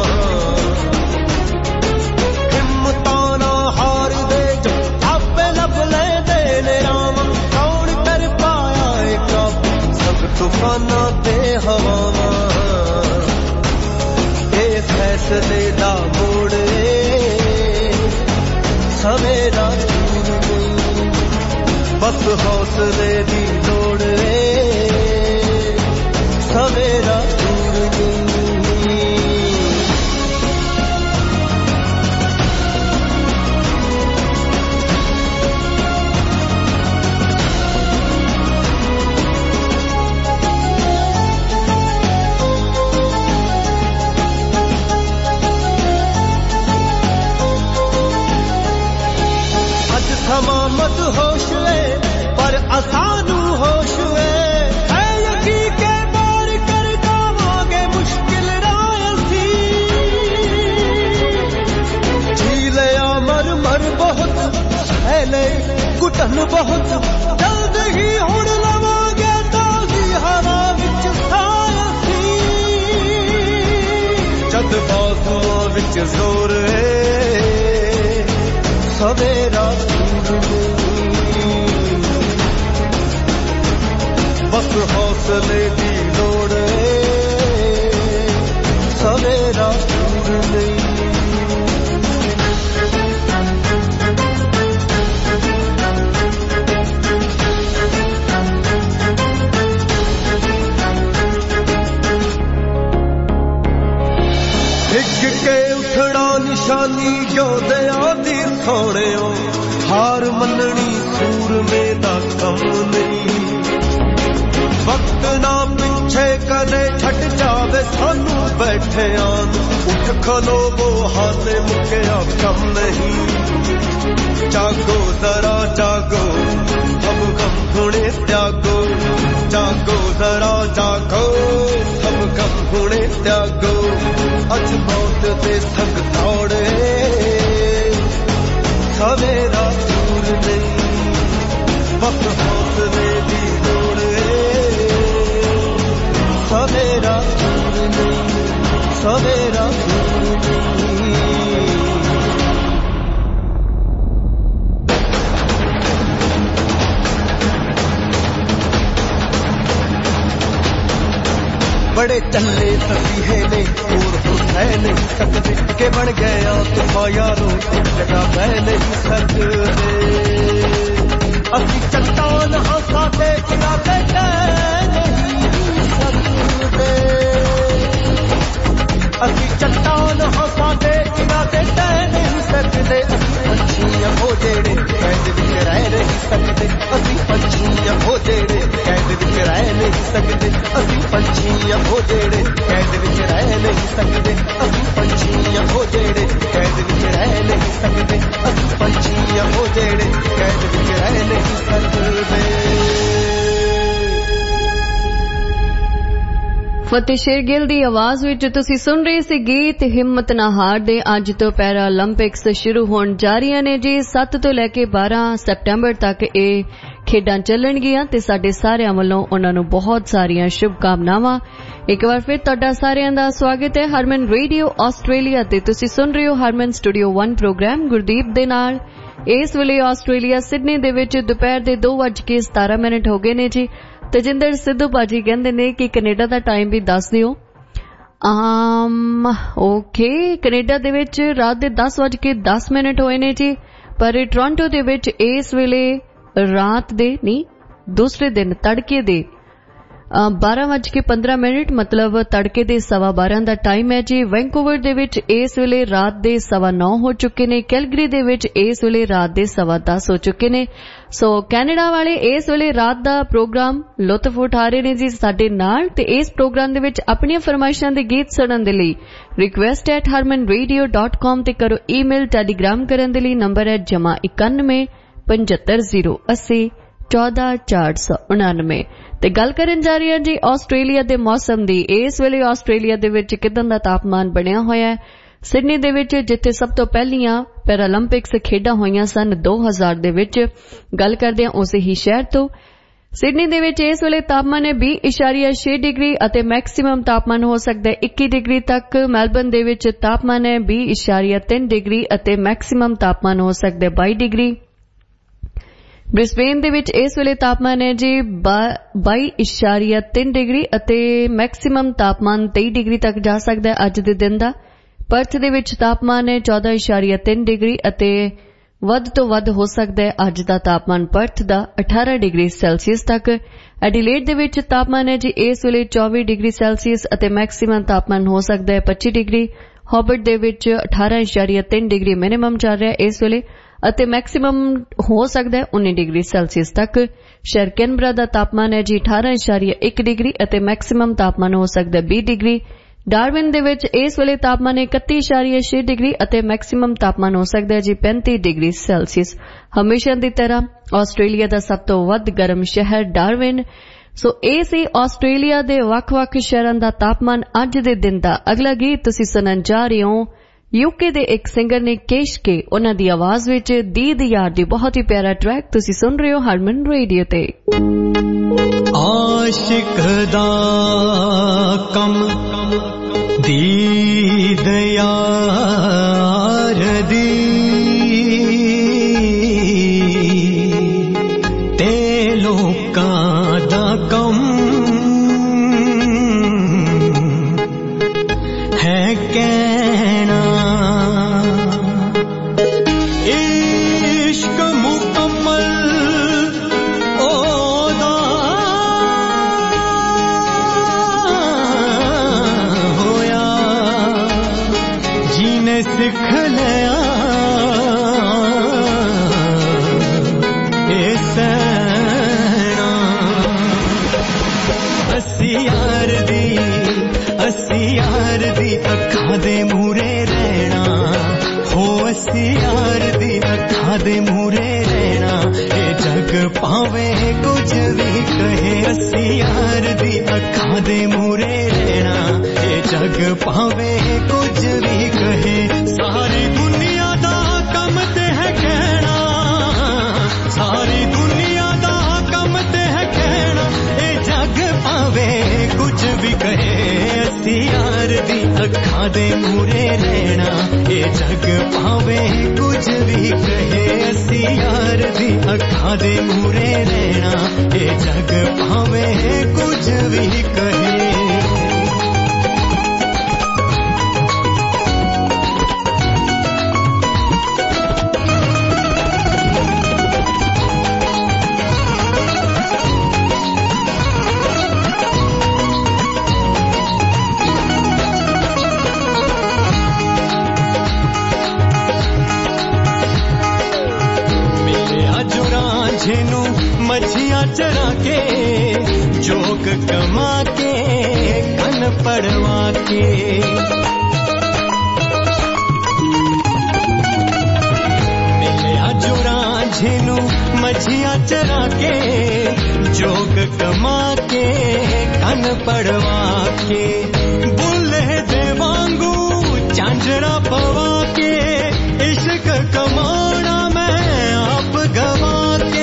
ਹਿੰਮਤਾਂ ਨਾ ਹਾਰਦੇ ਜੋ ਆਪੇ ਲੱਭ ਲੈਂਦੇ ਨੇ ਰਾਮ। ਕੌਣ ਕਰ ਪਾਇਆ ਏ ਕਾਬੂ ਸਭ ਤੂਫਾਨਾਂ ਤੇ ਹਵਾਵਾਂ। ਇਹ ਫੈਸਲੇ ਦਾ ਮੋੜ ਸਮੇਂ ਦਾ ਬਸ ਹੌਸਲੇ ਦੀ ਲੋੜ ਸਵੇਰਾ ਅੱਜ ਸਮਾਂ ਮਤ ਹੋਸ਼ ਵੇ ਪਰ ਅਸਾਨੂੰ ਹੋਸ਼ ਵੇ ਘੁਟਨ ਬਹੁਤ ਜਲਦ ਹੀ ਹੁਣ ਲਵਾਂਗੇ ਤਾਜ਼ੀ ਹਵਾ ਵਿੱਚ ਸਾਹ ਅਸੀਂ। ਜਦ ਬਾਜ਼ੂਆਂ ਵਿੱਚ ਜ਼ੋਰ ਏ ਸਵੇਰਾ ਬਸ ਹੌਸਲੇ ਦੀ ਲੋੜ ਏ ਸਵੇਰਾ ਨਹੀਂ। हिक के उठना निशानी योधिया दी सोहणियो हार मननी सूर में दा कम नहीं वक्त ना पिछे कदे छट जावे सानू बैठे आन उठ खलो वो हाले मुकिया कम नहीं जागो जरा जागो अब गम गुणे त्यागो जागो जरा जागो अब गम गुणे त्यागो अज मौत दे संग दौड़े सवेरा दूर नहीं वक्त हौसले दी दौड़े सवेरा दूर नहीं सवेरा दूर नहीं बड़े चले तसीहे ने और हुसैन नहीं सकते के बन गया तुम यारो एक जगह बह नहीं सकते असी चट्टान हंसाते गिराते नहीं सकते असी चट्टान हंसाते गिराते नहीं सकते असी पंछियां हो जेड़े कैद विच रह नहीं सकते असी पंछियां हो जेड़े कैद विच रह नहीं सकते असी पंछियां हो जेड़े कैद विच रह नहीं सकते असी पंछियां हो जेड़े कैद विच रह नहीं सकते असी पंछियां हो जेड़े कैद विच रह नहीं सकते ਫਤਿਹ ਸ਼ੇਰਗਿੱਲ ਦੀ ਆਵਾਜ਼ ਵਿੱਚ ਤੁਸੀਂ ਸੁਣ ਰਹੇ ਸੀ ਗੀਤ ਹਿੰਮਤ ਨਾ ਹਾਰ ਦੇ। ਅੱਜ ਤੋਂ ਪੈਰਾ 올림픽ਸ ਸ਼ੁਰੂ ਹੋਣ ਜਾ ਰਹੀਆਂ ਨੇ ਜੀ। ਸੱਤ ਤੋਂ ਲੈ ਕੇ ਬਾਰਾਂ ਸਤੰਬਰ ਤੱਕ ਇਹ ਖੇਡਾਂ ਚੱਲਣਗੀਆਂ ਤੇ ਸਾਡੇ ਸਾਰਿਆਂ ਵੱਲੋਂ ਉਹਨਾਂ ਨੂੰ ਬਹੁਤ ਸਾਰੀਆਂ ਸ਼ੁਭਕਾਮਨਾਵਾਂ। ਇੱਕ ਵਾਰ ਫਿਰ ਤੁਹਾਡਾ ਸਾਰਿਆਂ ਦਾ ਸਵਾਗਤ ਹੈ ਹਰਮਨ ਰੇਡੀਓ ਆਸਟ੍ਰੇਲੀਆ ਤੇ। ਤੁਸੀਂ ਸੁਣ ਰਹੇ ਹੋ Harman studio one programme Gurdeep ਦੇ ਨਾਲ। ਇਸ ਵੇਲੇ ਆਸਟ੍ਰੇਲੀਆ ਸਿਡਨੀ ਦੇ ਵਿੱਚ ਦੁਪਹਿਰ ਦੇ ਦੋ ਵੱਜ ਕੇ ਸਤਾਰਾਂ ਮਿੰਟ ਹੋ ਗਏ ਨੇ ਜੀ। ਤਜਿੰਦਰ ਸਿੱਧੂ ਬਾਜੀ ਕਹਿੰਦੇ ਨੇ ਕਿ ਕੈਨੇਡਾ ਦਾ ਟਾਈਮ ਵੀ ਦੱਸ ਦਿਓ। ਆਮ ਓਕੇ ਕੈਨੇਡਾ ਦੇ ਵਿੱਚ ਰਾਤ ਦੇ ਦਸ ਵੱਜ ਕੇ ਦਸ ਮਿੰਟ ਹੋਏ ਨੇ ਜੀ। ਪਰ ਟੋਰਾਂਟੋ ਦੇ ਵਿੱਚ ਇਸ ਵੇਲੇ ਰਾਤ ਦੇ ਨਹੀਂ ਦੂਸਰੇ ਦਿਨ ਤੜਕੇ ਦੇ ਬਾਰਾਂ ਵੱਜ ਕੇ ਪੰਦਰਾਂ ਮਿੰਟ ਮਤਲਬ ਤੜਕੇ ਦੇ ਸਵਾ ਬਾਰਾਂ ਦਾ ਟਾਈਮ ਹੈ ਜੀ। ਵੈਂਕੂਵਰ ਦੇ ਵਿੱਚ ਇਸ ਵੇਲੇ ਰਾਤ ਦੇ ਸਵਾ ਨੌ ਹੋ ਚੁੱਕੇ ਨੇ। ਕੈਲਗਰੀ ਦੇ ਵਿੱਚ ਇਸ ਵੇਲੇ ਰਾਤ ਦੇ ਸਵਾ ਦਸ ਹੋ ਚੁੱਕੇ ਨੇ। ਸੋ ਕੈਨੇਡਾ ਵਾਲੇ ਇਸ ਵੇਲੇ ਰਾਤ ਦਾ ਪ੍ਰੋਗਰਾਮ ਲੁਤਫ ਉਠਾ ਰਹੇ ਨੇ ਜੀ ਸਾਡੇ ਨਾਲ। ਤੇ ਇਸ ਪ੍ਰੋਗਰਾਮ ਦੇ ਵਿੱਚ ਆਪਣੀਆਂ ਫਰਮਾਇਸ਼ਾਂ ਦੇ ਗੀਤ ਸੁਣਨ ਦੇ ਲਈ request at Harman radio dot com ਤੇ ਕਰੋ ਈਮੇਲ। ਟੈਲੀਗ੍ਰਾਮ ਕਰਨ ਦੇ ਲਈ ਨੰਬਰ ਹੈ ਜਮਾ ਇਕਾਨਵੇਂ ਪਝੱਤਰ ਜ਼ੀਰੋ ਅੱਸੀ ਚੌਦਾਂ ਚਾਰ ਸੌ ਉਨਾਨਵੇਂ। ਤੇ ਗੱਲ ਕਰਨ ਜਾ ਰਹੀ ਹਾਂ ਜੀ ਆਸਟ੍ਰੇਲੀਆ ਦੇ ਮੌਸਮ ਦੀ। ਇਸ ਵੇਲੇ ਆਸਟ੍ਰੇਲੀਆ ਦੇ ਵਿੱਚ ਕਿਦਾਂ ਦਾ ਤਾਪਮਾਨ ਬਣਿਆ ਹੋਇਆ ਹੈ। ਸਿਡਨੀ ਦੇ ਵਿੱਚ ਜਿੱਥੇ ਸਭ ਤੋਂ ਪਹਿਲੀਆਂ ਪੈਰਾਲੰਪਿਕਸ ਖੇਡਾਂ ਹੋਈਆਂ ਸਨ ਦੋ ਹਜ਼ਾਰ ਦੇ ਵਿੱਚ, ਗੱਲ ਕਰਦੇ ਹਾਂ ਉਸੇ ਹੀ ਸ਼ਹਿਰ ਤੋਂ। ਸਿਡਨੀ ਦੇ ਵਿੱਚ ਇਸ ਵੇਲੇ ਤਾਪਮਾਨ ਹੈ ਵੀਹ ਇਸ਼ਾਰੀਆ ਛੇ ਡਿਗਰੀ ਅਤੇ ਮੈਕਸਿਮਮ ਤਾਪਮਾਨ ਹੋ ਸਕਦਾ ਹੈ ਇੱਕੀ ਡਿਗਰੀ ਤੱਕ। ਮੈਲਬਨ ਦੇ ਵਿੱਚ ਤਾਪਮਾਨ ਹੈ ਵੀਹ ਇਸ਼ਾਰੀਆ ਤਿੰਨ ਡਿਗਰੀ ਅਤੇ ਮੈਕਸਿਮਮ ਤਾਪਮਾਨ ਹੋ ਸਕਦਾ ਹੈ ਬਾਈ ਡਿਗਰੀ। ਬ੍ਰਿਸਬੇਨ ਦੇ ਵਿੱਚ ਇਸ ਵੇਲੇ ਤਾਪਮਾਨ ਹੈ ਜੀ ਬਾਈ ਇਸ਼ਾਰੀਆ ਤਿੰਨ ਡਿਗਰੀ ਅਤੇ ਮੈਕਸਿਮਮ ਤਾਪਮਾਨ ਤੇਈ ਡਿਗਰੀ ਤੱਕ ਜਾ ਸਕਦਾ ਹੈ ਅੱਜ ਦੇ ਦਿਨ ਦਾ। ਪਰਥ ਦੇ ਵਿੱਚ ਤਾਪਮਾਨ ਹੈ ਚੌਦਾਂ ਇਸ਼ਾਰੀਆ ਤਿੰਨ ਡਿਗਰੀ ਅਤੇ ਵੱਧ ਤੋਂ ਵੱਧ ਹੋ ਸਕਦਾ ਹੈ ਅੱਜ ਦਾ ਤਾਪਮਾਨ ਪਰਥ ਦਾ ਅਠਾਰਾਂ ਡਿਗਰੀ ਸੈਲਸੀਅਸ ਤੱਕ। ਐਡੀਲੇਡ ਦੇ ਵਿੱਚ ਤਾਪਮਾਨ ਹੈ ਜੀ ਇਸ ਵੇਲੇ ਚੌਵੀ ਡਿਗਰੀ ਸੈਲਸੀਅਸ ਅਤੇ ਮੈਕਸਿਮਮ ਤਾਪਮਾਨ ਹੋ ਸਕਦਾ ਹੈ ਪੱਚੀ ਡਿਗਰੀ। ਹੌਬਰਟ ਦੇ ਵਿੱਚ ਅਠਾਰਾਂ ਇਸ਼ਾਰੀਆ ਤਿੰਨ ਡਿਗਰੀ ਮਿਨੀਮਮ ਚੱਲ ਰਿਹਾ ਇਸ ਵੇਲੇ ਅਤੇ ਮੈਕਸਿਮਮ ਹੋ ਸਕਦਾ ਹੈ ਉੱਨੀ ਡਿਗਰੀ ਸੈਲਸੀਅਸ ਤੱਕ। ਸ਼ਹਿਰ ਕੈਨਬਰਾ ਦਾ ਤਾਪਮਾਨ ਹੈ ਜੀ ਅਠਾਰਾਂ ਇਸ਼ਾਰੀਆ ਇੱਕ ਡਿਗਰੀ ਅਤੇ ਮੈਕਸਿਮਮ ਤਾਪਮਾਨ ਹੋ ਸਕਦਾ ਹੈ ਵੀਹ ਡਿਗਰੀ। ਡਾਰਵਿਨ ਦੇ ਵਿੱਚ ਇਸ ਵੇਲੇ ਤਾਪਮਾਨ ਇਕੱਤੀ ਇਸ਼ਾਰੀਆ ਛੇ ਡਿਗਰੀ ਅਤੇ ਮੈਕਸਿਮਮ ਤਾਪਮਾਨ ਹੋ ਸਕਦਾ ਹੈ ਜੀ ਪੈਂਤੀ ਡਿਗਰੀ ਸੈਲਸੀਅਸ। ਹਮੇਸ਼ਾ ਦੀ ਤਰ੍ਹਾਂ ਆਸਟ੍ਰੇਲੀਆ ਦਾ ਸਭ ਤੋਂ ਵੱਧ ਗਰਮ ਸ਼ਹਿਰ ਡਾਰਵਿਨ। ਸੋ ਇਹ ਸੀ ਆਸਟ੍ਰੇਲੀਆ ਦੇ ਵੱਖ-ਵੱਖ ਸ਼ਹਿਰਾਂ ਦਾ ਤਾਪਮਾਨ ਅੱਜ ਦੇ ਦਿਨ ਦਾ। ਅਗਲਾ ਗੀਤ ਤੁਸੀਂ ਸੁਣਨ ਜਾ ਰਹੇ ਹੋ ਯੂਕੇ ਦੇ ਇੱਕ ਸਿੰਗਰ ਨੇ ਕੇਸ਼ ਕੇ, ਉਹਨਾਂ ਦੀ ਆਵਾਜ਼ ਵਿੱਚ ਦੀਦ ਯਾਰ ਦੀ ਬਹੁਤ ਹੀ ਪਿਆਰਾ ਟਰੈਕ ਤੁਸੀਂ ਸੁਣ ਰਹੇ ਹੋ ਹਰਮਨ ਰੇਡੀਓ ਤੇ। ਆਸ਼ਿਕ ਦਾ ਕਮ ਦੀਦ ਯਾਰ ਦੀ ਤੇ ਲੋਕਾਂ ਦਾ ਕਮ ਹੈ ਕਹਿਣਾ ਇਸ਼ਕ ਮੁਕੰਮਲ ਉਹਦਾ ਹੋਇਆ सिख लिया ए सैना अस्सी यार दी अस्सी यार दी अखां दे मूरे रहना हो अस्सी यार दी अखां दे मूरे रहना ए जग पावे कुछ भी कहे अस्सी यार दी अखां दे मूरे रहना ए जग पावे कुछ भी कहे सारी दुनिया दा कम ते है कहना सारी दुनिया दा कम ते है कहना ए जग पावे कुछ भी कहे अस्सी यार दी अखां दे मूरे रहना ए जग पावे कुछ भी कहे अस्सी यार दी अखां दे मूरे रहना ए जग पावे कुछ भी कहे मछियां चरा के जोग कमा के कन पड़वा के मिलिया जुरा झेनू मछियां चरा के जोग कमा के कन पड़वा के बुल्ले दे वांगू झांझरा पवा के इश्क कमाना मैं आप गवा के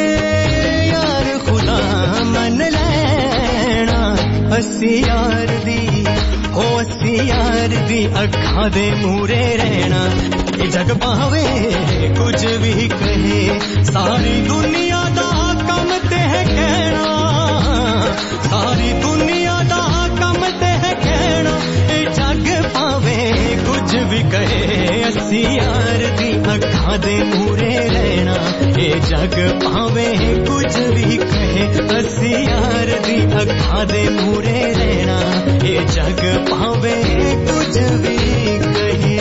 मन लेना अस्सी यार दी हो अस्सी यार दी अखां दे मूरे रहना ए जग पावे कुछ भी कहे सारी दुनिया दा कम ते है कहना सारी दुनिया दा कम ते है कहना ए जग पावे कुछ भी कहे अस्सी यार दी अखां दे मूरे रहना ए जग पावे कुछ भी कहे अस्सी यार दी अखां दे मूरे रहना ए जग पावे कुछ भी कहे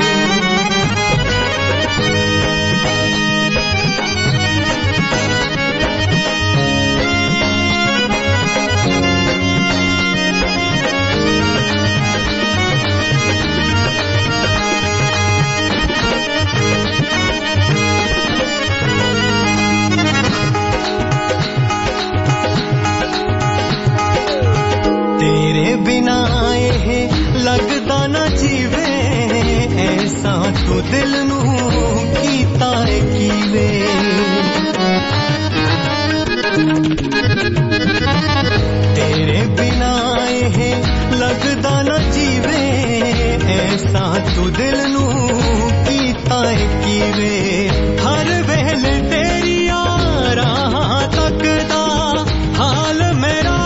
तेरे बिना आए लगदा ना जीवे ऐसा तो दिल नू कीता है कीवे तेरे बिना आए लगदा ना जीवे ऐसा तो दिल नू कीता है कीवे हर वेले तेरी राह तकदा हाल मेरा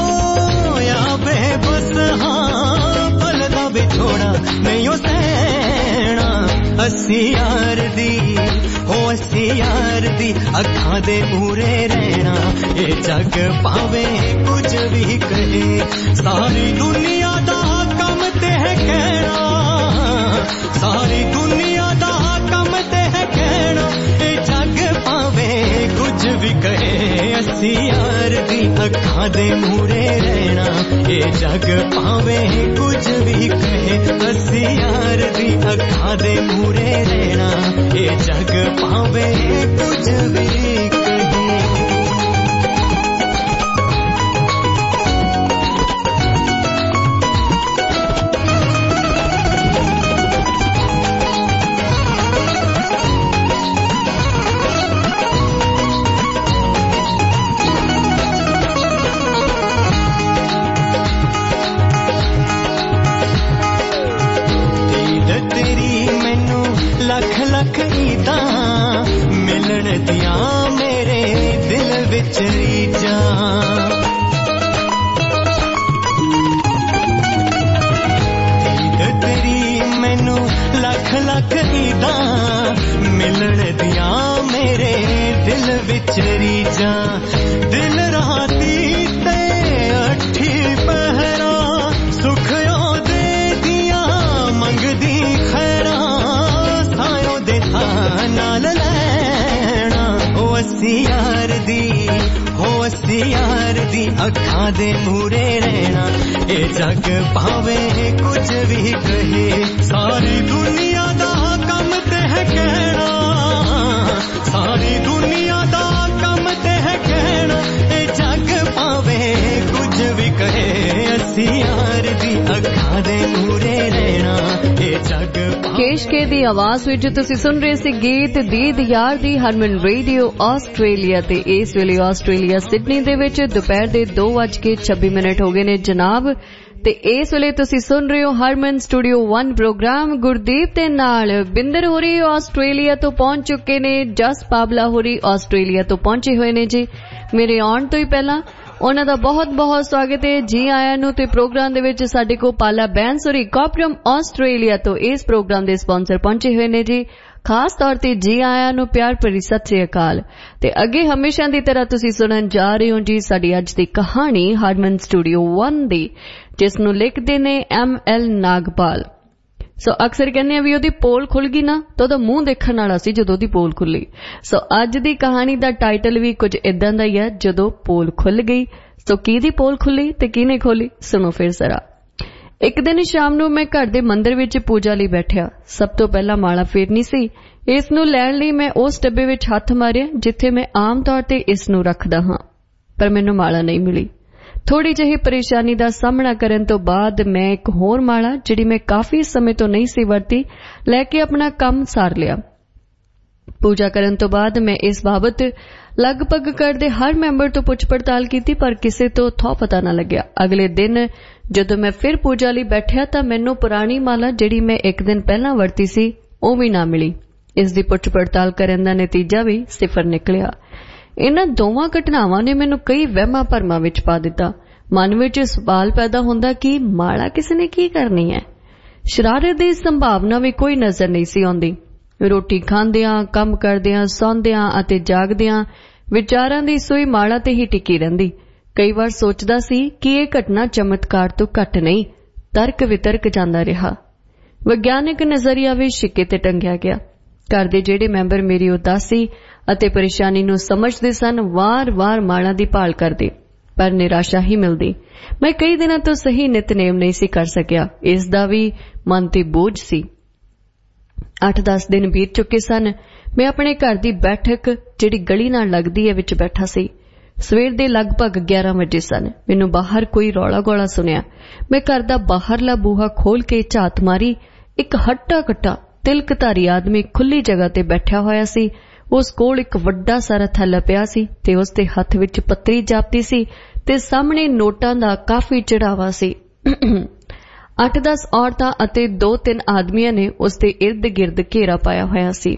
बस हाँ पलदा बिछोड़ा नहीं हो सहना अस्सी यार दी हो अस्सी यार दी अखां दे मूरे रहना ए जग पावे कुछ भी कहे सारी दुनिया दा कम ते है कहना सारी दुनिया दा कम ते है कहना ए जग पावे कुछ भी कहे अस्सी यार दी अखां दे मूरे रहना ए जग पावे कुछ भी कहे अस्सी यार दी अखां दे मूरे रहना ए जग पावे कुछ भी कहे लख लख ईदां मिलन दियां मेरे दिल विच रीजां ईद तेरी मैनू लख लख ईदां मिलन दियां मेरे दिल विच रीजां दिन राती ते अठी पहरा सुख दे दियां मंगदी खैरां असी यार दी हो असी यार दी अखां दे मूरे रहना ए जग पावे कुछ भी कहे सारी दुनिया दा कम ते है कहना सारी दुनिया दा कम ते है कहना ए जग पावे कुछ भी कहे असी यार दी अखां दे मूरे रहना ए जग ਕੇਸ਼ਕੇ ਦੀ ਆਵਾਜ਼ ਵਿੱਚ ਤੁਸੀਂ ਸੁਣ ਰਹੇ ਸੀ ਗੀਤ ਦੀਦ ਯਾਰ ਦੀ ਹਰਮਨ ਰੇਡੀਓ ਆਸਟ੍ਰੇਲੀਆ ਤੇ ਇਸ ਵੇਲੇ ਆਸਟ੍ਰੇਲੀਆ ਸਿਡਨੀ ਦੇ ਵਿੱਚ ਦੁਪਹਿਰ ਦੇ ਦੋ ਵੱਜ ਕੇ ਛੱਬੀ ਮਿੰਟ ਹੋ ਗਏ ਨੇ ਜਨਾਬ ਤੇ ਇਸ ਵੇਲੇ ਤੁਸੀਂ ਸੁਣ ਰਹੇ ਹੋ Harman studio one programme Gurdeep ਦੇ ਨਾਲ ਬਿੰਦਰ ਹੋਰੀ ਆਸਟ੍ਰੇਲੀਆ ਤੋਂ ਪਹੁੰਚ ਚੁੱਕੇ ਨੇ ਜਸ ਪਾਬਲਾ ਹੋਰੀ ਆਸਟ੍ਰੇਲੀਆ ਤੋਂ ਪਹੁੰਚੇ ਹੋਏ ਨੇ ਜੀ ਮੇਰੇ ਆਉਣ ਤੋਂ ਹੀ ਪਹਿਲਾਂ ਉਹਨਾਂ ਦਾ ਬਹੁਤ ਬਹੁਤ ਸਵਾਗਤ ਹੈ ਜੀ ਆਇਆਂ ਨੂੰ ਤੇ ਪ੍ਰੋਗਰਾਮ ਦੇ ਵਿੱਚ ਸਾਡੇ ਕੋਲ ਪਾਲਾ ਬੈਂਸ ਹੋਰੀ ਕਾਪਰਮ ਆਸਟ੍ਰੇਲੀਆ ਤੋਂ ਇਸ ਪ੍ਰੋਗਰਾਮ ਦੇ ਸਪਾਂਸਰ ਪਹੁੰਚੇ ਹੋਏ ਨੇ ਜੀ ਖਾਸ ਤੌਰ ਤੇ ਜੀ ਆਇਆਂ ਨੂੰ ਪਿਆਰ ਭਰੀ ਸਤਿ ਸ੍ਰੀ ਅਕਾਲ ਤੇ ਅੱਗੇ ਹਮੇਸ਼ਾ ਦੀ ਤਰ੍ਹਾਂ ਤੁਸੀਂ ਸੁਣਨ ਜਾ ਰਹੇ ਹੋ ਜੀ ਸਾਡੀ ਅੱਜ ਦੀ ਕਹਾਣੀ ਹਰਮਨ ਸਟੂਡੀਓ वन ਦੀ ਜਿਸ ਨੂੰ ਲਿਖਦੇ ਨੇ ਐਮ ਐਲ ਨਾਗਪਾਲ ਸੋ ਅਕਸਰ ਕਹਿੰਦੇ ਆ ਵੀ ਉਹਦੀ ਪੋਲ ਖੁੱਲ ਗਈ ਨਾ ਤਾਂ ਉਹਦਾ ਮੂੰਹ ਦੇਖਣ ਵਾਲਾ ਸੀ ਜਦੋਂ ਉਹਦੀ ਪੋਲ ਖੁੱਲੀ ਸੋ ਅੱਜ ਦੀ ਕਹਾਣੀ ਦਾ ਟਾਈਟਲ ਵੀ ਕੁਝ ਇਦਾਂ ਦਾ ਹੀ ਹੈ ਜਦੋਂ ਪੋਲ ਖੁੱਲ ਗਈ ਸੋ ਕਿਹਦੀ ਪੋਲ ਖੁੱਲੀ ਤੇ ਕਿਹਨੇ ਖੋਲੀ ਸੁਣੋ ਫਿਰ ਜ਼ਰਾ ਇੱਕ ਦਿਨ ਸ਼ਾਮ ਨੂੰ ਮੈਂ ਘਰ ਦੇ ਮੰਦਿਰ ਵਿੱਚ ਪੂਜਾ ਲਈ ਬੈਠਿਆ ਸਭ ਤੋਂ ਪਹਿਲਾਂ ਮਾਲਾ ਫੇਰਨੀ ਸੀ ਇਸ ਨੂੰ ਲੈਣ ਲਈ ਮੈਂ ਉਸ ਡੱਬੇ ਵਿੱਚ ਹੱਥ ਮਾਰਿਆ ਜਿੱਥੇ ਮੈਂ ਆਮ ਤੌਰ ਤੇ ਇਸ ਨੂੰ ਰੱਖਦਾ ਹਾਂ ਪਰ ਮੈਨੂੰ ਮਾਲਾ ਨਹੀਂ ਮਿਲੀ ਥੋੜੀ ਜਿਹੀ ਪਰੇਸ਼ਾਨੀ ਦਾ ਸਾਹਮਣਾ ਕਰਨ ਤੋਂ ਬਾਅਦ ਮੈਂ ਇੱਕ ਹੋਰ ਮਾਲਾ ਜਿਹੜੀ ਮੈਂ ਕਾਫੀ ਸਮੇਂ ਤੋਂ ਨਹੀਂ ਸੀ ਵਰਤੀ ਲੈ ਕੇ ਆਪਣਾ ਕੰਮ ਸਾਰ ਲਿਆ ਪੂਜਾ ਕਰਨ ਤੋਂ ਬਾਅਦ ਮੈਂ ਇਸ ਬਾਬਤ ਲਗਭਗ ਘਰ ਦੇ ਹਰ ਮੈਂਬਰ ਤੋਂ ਪੁੱਛ ਪੜਤਾਲ ਕੀਤੀ ਪਰ ਕਿਸੇ ਤੋਂ ਥੋ ਪਤਾ ਨਾ ਲੱਗਿਆ ਅਗਲੇ ਦਿਨ ਜਦੋਂ ਮੈਂ ਫਿਰ ਪੂਜਾ ਲਈ ਬੈਠਿਆ ਤਾਂ ਮੈਨੂੰ ਪੁਰਾਣੀ ਮਾਲਾ ਜਿਹੜੀ ਮੈਂ ਇੱਕ ਦਿਨ ਪਹਿਲਾਂ ਵਰਤੀ ਸੀ ਉਹ ਵੀ ਨਾ ਮਿਲੀ ਇਸ ਦੀ ਪੁੱਛ ਪੜਤਾਲ ਕਰਨ ਦਾ ਨਤੀਜਾ ਵੀ ਸਿਫਰ ਨਿਕਲਿਆ ਇਹਨਾਂ ਦੋਵਾਂ ਘਟਨਾਵਾਂ ਨੇ ਮੈਨੂੰ ਕਈ ਵਹਿਮਾਂ ਭਰਮਾਂ ਵਿੱਚ ਪਾ ਦਿੱਤਾ ਮਨ ਵਿੱਚ ਸਵਾਲ ਪੈਦਾ ਹੁੰਦਾ ਕਿ ਮਾਲਾ ਕਿਸ ਨੇ ਕੀ ਕਰਨੀ ਹੈ ਸ਼ਰਾਰਤ ਦੀ ਸੰਭਾਵਨਾ ਵੀ ਕੋਈ ਨਜ਼ਰ ਨਹੀਂ ਸੀ ਆਉਂਦੀ ਰੋਟੀ ਖਾਂਦਿਆਂ ਕੰਮ ਕਰਦਿਆਂ ਸੌਂਦਿਆਂ ਅਤੇ ਜਾਗਦਿਆਂ ਵਿਚਾਰਾਂ ਦੀ ਸੂਈ ਮਾਲਾ ਤੇ ਹੀ ਟਿਕੀ ਰਹਿੰਦੀ ਕਈ ਵਾਰ ਸੋਚਦਾ ਸੀ ਕਿ ਇਹ ਘਟਨਾ ਚਮਤਕਾਰ ਤੋਂ ਘੱਟ ਨਹੀਂ ਤਰਕ ਵਿਤਰਕ ਜਾਂਦਾ ਰਿਹਾ ਵਿਗਿਆਨਕ ਨਜ਼ਰੀਆ ਵੀ ਸਿੱਕੇ ਤੇ ਟੰਗਿਆ ਗਿਆ ਘਰ ਦੇ ਜਿਹੜੇ ਮੈਂਬਰ ਮੇਰੀ ਉਦਾਸੀ ਅਤੇ ਪਰੇਸ਼ਾਨੀ ਨੂੰ ਸਮਝਦੇ ਸਨ ਵਾਰ-ਵਾਰ ਮਾਲਾ ਦੀ ਭਾਲ ਕਰਦੇ ਪਰ ਨਿਰਾਸ਼ਾ ਹੀ ਮਿਲਦੀ ਮੈਂ ਕਈ ਦਿਨਾਂ ਤੋਂ ਸਹੀ ਨਿਤਨੇਮ ਨਹੀਂ ਸੀ ਕਰ ਸਕਿਆ ਇਸ ਦਾ ਵੀ ਮਨ ਤੇ ਬੋਝ ਸੀ ਅੱਠ ਦਸ ਦਿਨ ਬੀਤ ਚੁੱਕੇ ਸਨ ਮੈਂ ਆਪਣੇ ਘਰ ਦੀ ਬੈਠਕ ਜਿਹੜੀ ਗਲੀ ਨਾਲ ਲੱਗਦੀ ਹੈ ਵਿੱਚ ਬੈਠਾ ਸੀ ਸਵੇਰ ਦੇ ਲਗਭਗ ਗਿਆਰਾਂ ਵਜੇ ਸਨ ਮੈਨੂੰ ਬਾਹਰ ਕੋਈ ਰੌਲਾ ਗੋਲਾ ਸੁਣਿਆ ਮੈਂ ਘਰ ਦਾ ਬਾਹਰਲਾ ਬੂਹਾ ਖੋਲ ਕੇ ਝਾਤ ਮਾਰੀ ਇੱਕ ਹੱਟਾ ਕੱਟਾ ਤਿਲਕਧਾਰੀ ਆਦਮੀ ਖੁੱਲੀ ਜਗ੍ਹਾ ਤੇ ਬੈਠਾ ਹੋਇਆ ਸੀ ਉਸ ਕੋਲ ਇੱਕ ਵੱਡਾ ਸਾਰਾ ਥੈਲਾ ਪਿਆ ਸੀ ਤੇ ਉਸ ਦੇ ਹੱਥ ਵਿੱਚ ਪੱਤਰੀ ਜਾਪਦੀ ਸੀ ਤੇ ਸਾਹਮਣੇ ਨੋਟਾਂ ਦਾ ਕਾਫੀ ਚੜਾਵਾ ਸੀ ਅੱਠ ਦਸ ਔਰਤਾਂ ਅਤੇ ਦੋ ਤਿੰਨ ਆਦਮੀਆਂ ਨੇ ਉਸ ਦੇ ਇਰਦ ਗਿਰਦ ਘੇਰਾ ਪਾਇਆ ਹੋਇਆ ਸੀ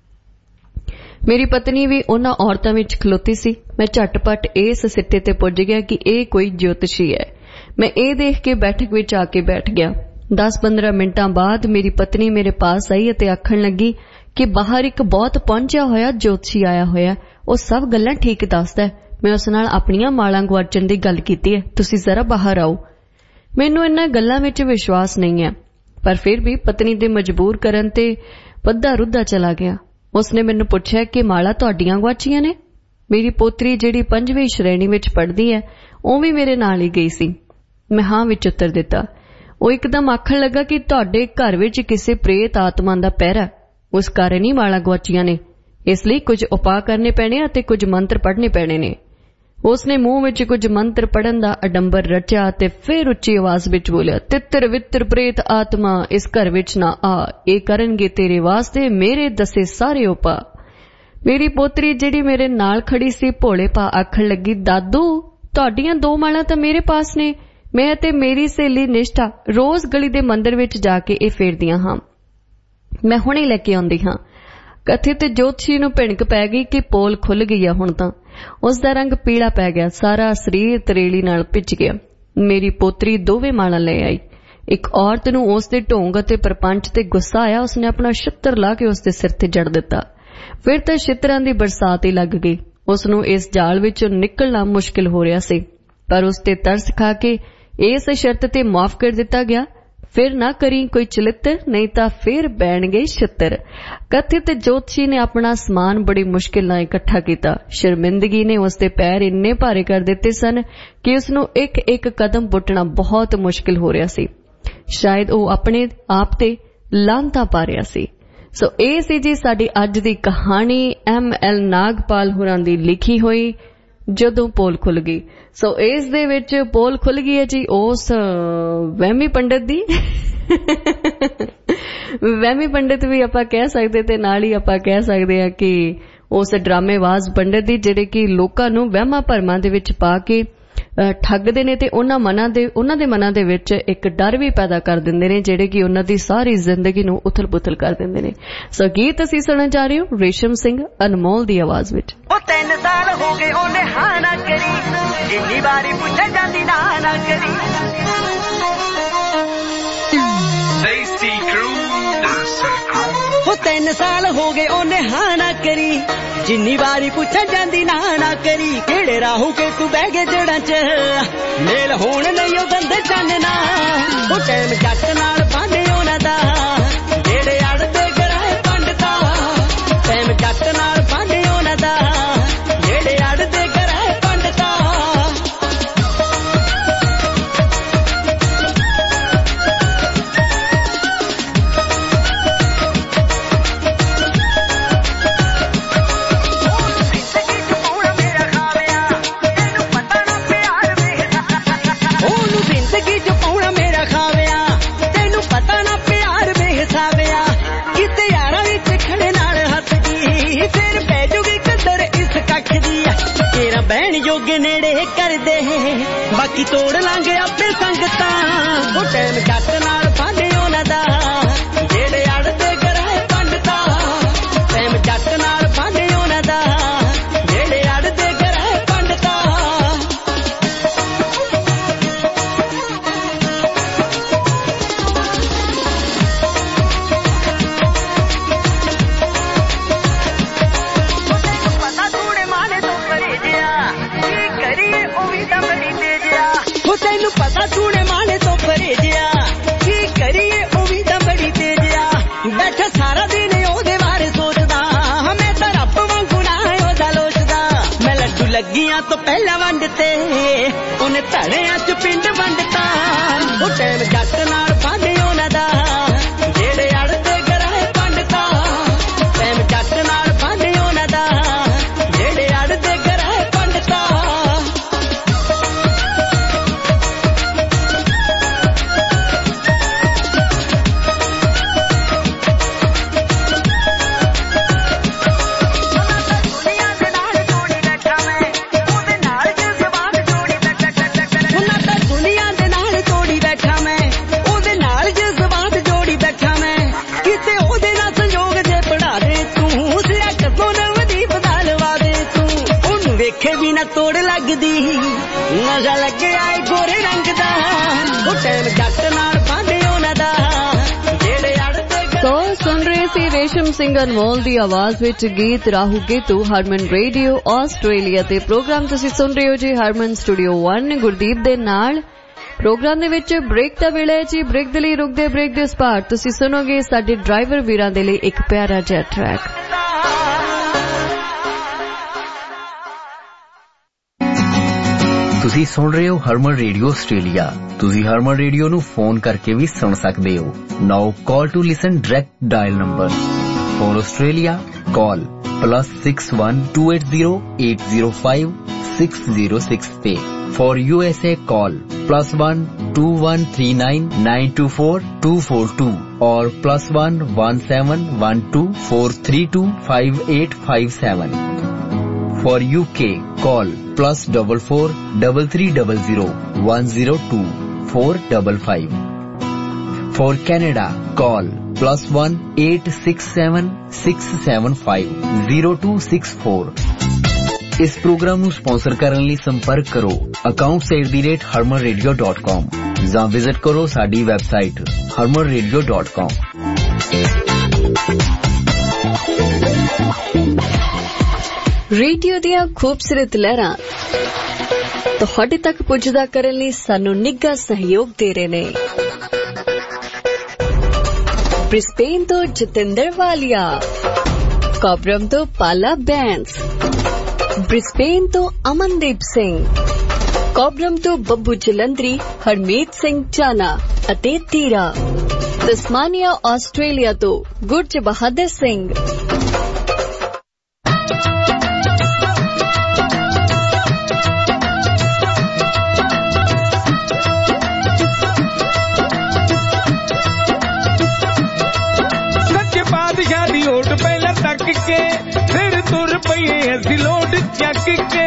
ਮੇਰੀ ਪਤਨੀ ਵੀ ਉਹਨਾਂ ਔਰਤਾਂ ਵਿੱਚ ਖਲੋਤੀ ਸੀ ਮੈਂ ਝਟਪਟ ਇਸ ਸਿੱਟੇ ਤੇ ਪੁੱਜ ਗਿਆ ਕਿ ਇਹ ਕੋਈ ਜੋਤਸ਼ੀ ਹੈ ਮੈਂ ਇਹ ਦੇਖ ਕੇ ਬੈਠਕ ਵਿੱਚ ਆ ਕੇ ਬੈਠ ਗਿਆ ਦਸ ਪੰਦਰਾਂ ਮਿੰਟਾਂ ਬਾਅਦ ਮੇਰੀ ਪਤਨੀ ਮੇਰੇ ਪਾਸ ਆਈ ਅਤੇ ਆਖਣ ਲੱਗੀ ਕਿ ਬਾਹਰ ਇੱਕ ਬਹੁਤ ਪਹੁੰਚਿਆ ਹੋਇਆ ਜੋਤਸ਼ੀ ਆਇਆ ਹੋਇਆ ਉਹ ਸਭ ਗੱਲਾਂ ਠੀਕ ਦੱਸਦਾ ਮੈਂ ਉਸ ਨਾਲ ਆਪਣੀਆਂ ਮਾਲਾਂ ਗੁਆਚਣ ਦੀ ਗੱਲ ਕੀਤੀ ਹੈ ਤੁਸੀਂ ਜ਼ਰਾ ਬਾਹਰ ਆਓ ਮੈਨੂੰ ਇਹਨਾਂ ਗੱਲਾਂ ਵਿੱਚ ਵਿਸ਼ਵਾਸ ਨਹੀਂ ਹੈ ਪਰ ਫਿਰ ਵੀ ਪਤਨੀ ਦੇ ਮਜਬੂਰ ਕਰਨ ਤੇ ਵੱਧਾ ਰੁੱਧਾ ਚਲਾ ਗਿਆ ਉਸਨੇ ਮੈਨੂੰ ਪੁੱਛਿਆ ਕਿ ਮਾਲਾ ਤੁਹਾਡੀਆਂ ਗੁਆਚੀਆਂ ਨੇ ਮੇਰੀ ਪੋਤਰੀ ਜਿਹੜੀ ਪੰਜਵੀਂ ਸ਼੍ਰੇਣੀ ਵਿੱਚ ਪੜ੍ਹਦੀ ਹੈ ਉਹ ਵੀ ਮੇਰੇ ਨਾਲ ਹੀ ਗਈ ਸੀ ਮੈਂ ਹਾਂ ਵਿੱਚ ਉੱਤਰ ਦਿੱਤਾ ਉਹ ਇੱਕਦਮ ਆਖਣ ਲੱਗਾ ਕਿ ਤੁਹਾਡੇ ਘਰ ਵਿੱਚ ਕਿਸੇ ਪ੍ਰੇਤ ਆਤਮਾ ਦਾ ਪਹਿਰਾ ਉਸ ਕਾਰਨ ਹੀ ਮਾਲਾ ਗੁਆਚੀਆਂ ਨੇ ਇਸ ਲਈ ਕੁਝ ਉਪਾਅ ਕਰਨੇ ਪੈਣੇ ਅਤੇ ਕੁਝ ਮੰਤਰ ਪੜ੍ਹਨੇ ਪੈਣੇ ਨੇ ਉਸਨੇ ਮੂੰਹ ਵਿੱਚ ਕੁਝ ਮੰਤਰ ਪੜਨ ਦਾ ਅਡੰਬਰ ਰਚਿਆ ਤੇ ਫਿਰ ਉੱਚੀ ਆਵਾਜ਼ ਵਿੱਚ ਬੋਲਿਆ ਤਿੱਤਰ ਵਿਤਰ ਪ੍ਰੇਤ ਆਤਮਾ ਇਸ ਘਰ ਵਿੱਚ ਨਾ ਆ ਇਹ ਕਰਨਗੇ ਤੇਰੇ ਵਾਸਤੇ ਮੇਰੇ ਦੱਸੇ ਸਾਰੇ ਉਪਾਅ ਮੇਰੀ ਪੋਤਰੀ ਜਿਹੜੀ ਮੇਰੇ ਨਾਲ ਖੜੀ ਸੀ ਭੋਲੇ ਪਾ ਆਖਣ ਲੱਗੀ ਦਾਦੂ ਤੁਹਾਡੀਆਂ ਦੋ ਮਾਲਾਂ ਤਾਂ ਮੇਰੇ ਪਾਸ ਨੇ ਮੈਂ ਤੇ ਮੇਰੀ ਸਹੇਲੀ ਨਿਸ਼ਠਾ ਰੋਜ਼ ਗਲੀ ਦੇ ਮੰਦਿਰ ਵਿੱਚ ਜਾ ਕੇ ਇਹ ਫੇਰਦੀਆਂ ਹਾਂ ਮੈਂ ਹੁਣੇ ਲੈ ਕੇ ਆਉਂਦੀ ਹਾਂ ਕਥਿਤ ਜੋਤਸ਼ੀ ਨੂੰ ਭਿਣਕ ਪੈ ਗਈ ਕਿ ਪੋਲ ਖੁੱਲ ਗਈ ਆ ਹੁਣ ਤਾਂ ਉਸ ਦਾ ਰੰਗ ਪੀਲਾ ਪੈ ਗਿਆ ਸਾਰਾ ਸਰੀਰ ਤਰੇਲੀ ਨਾਲ ਭਿੱਜ ਗਿਆ ਮੇਰੀ ਪੋਤਰੀ ਦੋਵੇਂ ਮਾਲਾਂ ਲੈ ਆਈ ਇੱਕ ਔਰਤ ਨੂੰ ਉਸ ਦੇ ਢੋਂਗ ਅਤੇ ਪ੍ਰਪੰਚ ਤੇ ਗੁੱਸਾ ਆਇਆ ਉਸਨੇ ਆਪਣਾ ਛਿੱਤਰ ਲਾ ਕੇ ਉਸ ਦੇ ਸਿਰ ਤੇ ਜੜ ਦਿੱਤਾ ਫਿਰ ਤਾਂ ਛਿੱਤਰਾਂ ਦੀ ਬਰਸਾਤ ਹੀ ਲੱਗ ਗਈ ਉਸ ਨੂੰ ਇਸ ਜਾਲ ਵਿੱਚੋਂ ਨਿਕਲਣਾ ਮੁਸ਼ਕਿਲ ਹੋ ਰਿਹਾ ਸੀ ਪਰ ਉਸ ਤੇ ਤਰਸ ਖਾ ਕੇ ਇਸ ਸ਼ਰਤ ਤੇ ਮਾਫ ਕਰ ਦਿੱਤਾ ਗਿਆ फिर ना करी कोई चलित्र, नहीं तां फिर बैणगे छित्र। कथित ज्योतिषी ने अपना समान बड़ी मुश्किल नाल इकट्ठा कीता। शर्मिंदगी ने उसदे पैर इन्ने भारे कर दिते सन कि उसनूं एक एक कदम पुट्टना बहुत मुश्किल हो रहा सी। शायद वो अपने आप ते लांता पा रहा सी। सो ये सी जी साडी अज दी कहानी एम एल नागपाल होरां दी लिखी हुई जदों पोल खुल गई। सो इस दे विच पोल खुल गई है जी उस वहमी पंडित दी वहमी पंडित भी आपां कह सकदे ते नाल ही आपां कह सकदे आ कि उस ड्रामेबाज पंडित दी जिहड़े कि लोकां नूं वहमां भरमां दे विच पा के ठगदे ने ते उन्हां मनां दे उन्हां दे मनां दे विच एक डर भी पैदा कर दिंदे ने जिहड़े कि उन्हां दी सारी जिंदगी नूं उथल पुथल कर दिंदे ने। सो गीत असीं सुणन जा रहे हो रेशम सिंह अनमोल दी आवाज विच। ओ तीन साल हो गए ओने हां ना करी, जिन्नी बारी पुछे जांदी ना ना करी। ओ तीन साल हो गए ओने हां ना करी, जिन्नी बारी पुछे जांदी ना ना करी। केड़े राहू के तू बह गए जड़ां च, मेल होण नहीं ओ गंदे चानना। ओ टाइम जट नाल पाने ओना दा, जेड़े अड़दे गराए पंडता। टाइम जट नाल पाने ओना दा, जेड़े अड़दे गराए पंडता। बहन जोगे नेड़े कर दे, बाकी तोड़ लांगे अपने संगता। वो टाइम जट नाल पाने ओना दा, जेड़े अड़दे गराए पंडता। टाइम जट नाल पाने ओना दा, जेड़े अड़दे गराए पंडता। तैनू पता तूने माने तो परे जिया, की करिए ओ भी तां बड़ी तेज आ। बैठा सारा दिन ओदे बारे सोचदा, मैं तां रब वांगू ना ओदा लोचदा। मैं लड्डू लगियां तो पहला वंडते, उन्हें धड़ियां च पिंड वंडता। ओ टाइम जट नाल पाने ओना दा, जेड़े अड़दे गराए पंडता। टाइम जट नाल पाने ओना दा, जेड़े अड़दे गराए पंडता। तोड़ लगदी नशा लगे आए गोरे रंग दा। ओ टाइम जट नाल पाने ओना दा, जेड़े अड़दे। तो सुन रहे सी रेशम सिंह अनमोल दी आवाज विच गीत राहु गेतू हरमन रेडियो आस्ट्रेलिया ते प्रोग्राम तुसी सुन रहे हो जी हरमन स्टूडियो वन गुरदीप दे नाल। प्रोग्राम दे विच ब्रेक दा वेला है जी। ब्रेक दे लई रुकदे ब्रेक दे उस पार तुसी सुनोगे साडे ड्राइवर वीरां दे लई एक प्यारा जिहा ट्रैक। ਤੁਸੀਂ ਸੁਣ ਰਹੇ ਹੋ ਹਰਮਨ ਰੇਡੀਓ ਆਸਟ੍ਰੇਲੀਆ। ਤੁਸੀਂ ਹਰਮਨ ਰੇਡੀਓ ਨੂੰ ਫੋਨ ਕਰਕੇ ਵੀ ਸੁਣ ਸਕਦੇ ਹੋ। Now call to listen direct dial number for Australia call plus six one two eight zero eight zero five six zero six पे। For U S A call plus one two one three nine nine two four two four two और plus one one seven one two four three two five eight five seven। For U K call plus double four double three double zero one zero two four double five। For Canada call plus one eight six seven six seven five zero two six four। इस programme ਨੂੰ sponsor ਕਰਨ ਲਈ ਸੰਪਰਕ ਕਰੋ accounts at the rate harman radio dot com ਜਾਂ visit ਕਰੋ ਸਾਡੀ website harman radio dot com। Radio दियां खूबसूरत लहरां ਤੁਹਾਡੇ ਤੱਕ ਪੁੱਜਦਾ ਕਰਨ ਲਈ ਸਾਨੂੰ ਨਿੱਘਾ ਸਹਿਯੋਗ ਦੇ ਰਹੇ ਨੇ। ब्रिस्बेन तो जतिंदर वालिया, कॉबरम तो पाला बैंस, ब्रिस्बेन तो अमनदीप सिंह, कॉबरम तो बब्बू जलंधरी, हरमीत सिंह चाना अते तीरा, तस्मानिया ऑस्ट्रेलिया तो गुरज बहादुर सिंह। के फिर तुर पइए असी लोड चक के,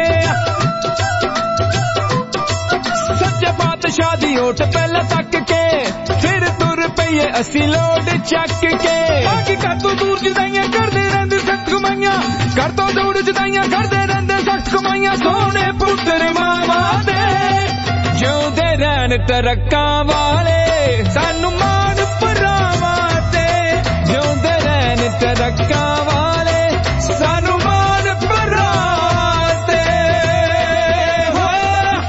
सच्चे बादशाह दी ओट पहले तक के फिर तुर पइए असी लोड चक के। बाकी कर तो दूर जुदाइयां करदे रहंदे सख्त कमाइयां, कर तो दूर जुदाइयां करदे रहंदे सख्त कमाइयां। सोने पुत्र मावा दे जिउंदे रहन तरक्कां वाले, सानू मान भरावां ते जिउंदे रहन तरक्कां वाले, सानू मान भराते होए।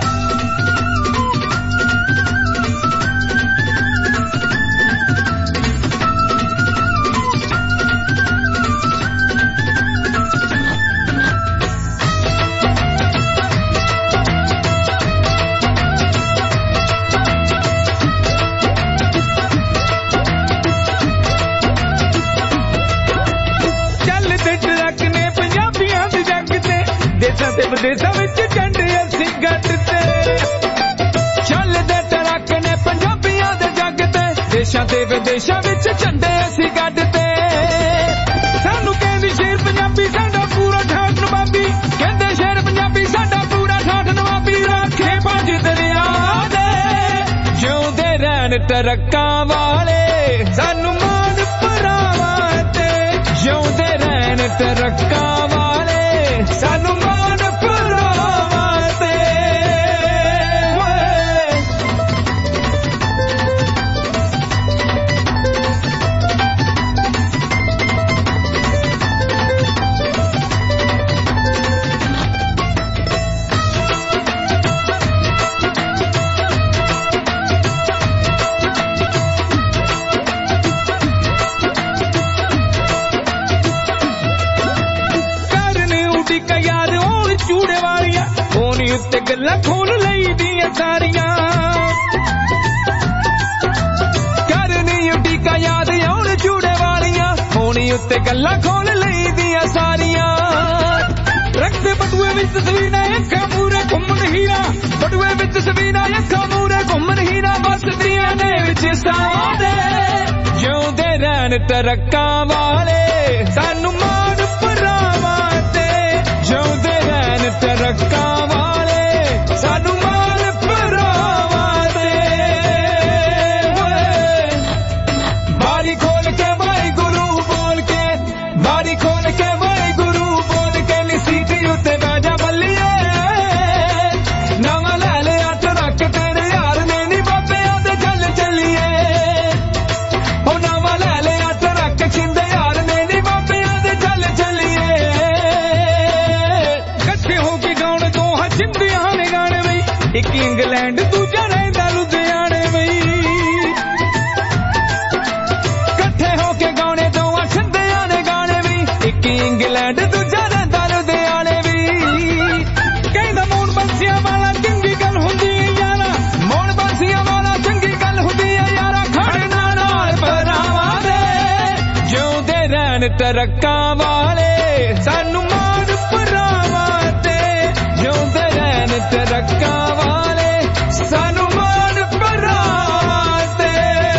देशां ते विदेशां विच झंडे असीं गट ते, चलदे ट्रक ने पंजाबियां दे जग ते, देशां ते विदेशां विच झंडे असीं गट ते। सानू कहंदी शेर पंजाबी साडा पूरा ठाठ नवाबी, कहंदे शेर पंजाबी साडा पूरा ठाठ नवाबी। राखे पंज दरिया दे जिउंदे रहन तरक्कां वाले, सानू मान भरावां ते जिउंदे रहन तरक्कां वाले, सानू मान भरावां ते उत्ते गल्लां खोल लई दियां सारियां, करनी उडीका याद आउण चूड़े वालियां, होनी उत्ते गल्लां खोल लई दियां सारियां। रखदे बटुए विच सवीना अखां मूरे घुम्मण हीरा, बटुए विच सवीना अखां मूरे घुम्मण हीरा, वसदियां ने विच सादे जिउंदे रहन तरक्कां वाले, सानू मान भरावां ते जिउंदे रहन तरक्कां वाले, सानू मान भरावां ते बारी खोल के वाहिगुरू बोल के, बारी खोल के वाहिगुरू बोल के, सीटी उत्ते बैजा बल्लिए नवां लै लिया ट्रक तेरे यार ने नी बाबे आदे चल चलिए, ओ नवां लै लिया ट्रक छिंदे यार ने नी बाबे आदे चल चलिए। कट्ठे हो के गाउण दो जिंदियां ने गाने बई, एक इंग्लैंड दूजा रहिंदा लुधियाने बई, कट्ठे हो के गाने दो छिंदियां ने गाने बई, एक इंग्लैंड दूजा रहिंदा लुधियाने बई। कहंदा मोन बंसियां वाला चंगी गल हुंदी है यारा, मोन बंसियां वाला चंगी गल हुंदी है यारा, खड़ना नाल भरावां दे जिउंदे रहन तरक्कां वाले, सानू मान भरावां ते जिउंदे रहन तरक्कां वाले, सानू मान भरावां ते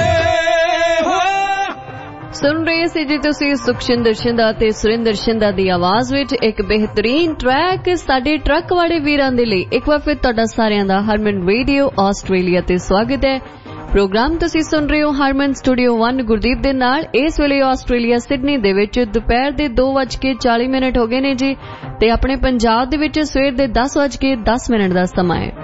सुन रहे सी जी तुसी सुखशिंदर शिंदा ते सुरिंदर शिंदा दी आवाज विच एक बेहतरीन ट्रैक साडे ट्रक वाले वीरां दे लई। एक बार फिर तुहाडा सारिआं दा हरमन रेडियो आस्ट्रेलिया ते स्वागत है। प्रोग्राम तुसी सुन रहे हो हरमन स्टूडियो वन गुरदीप दे नाल। इस वेले आस्ट्रेलिया सिडनी दे विच दोपहर दे दो बज के चाली मिनट हो गए ने जी, ते अपने पंजाब दे विच सवेर दे दस बज के दस मिनट दा समां है।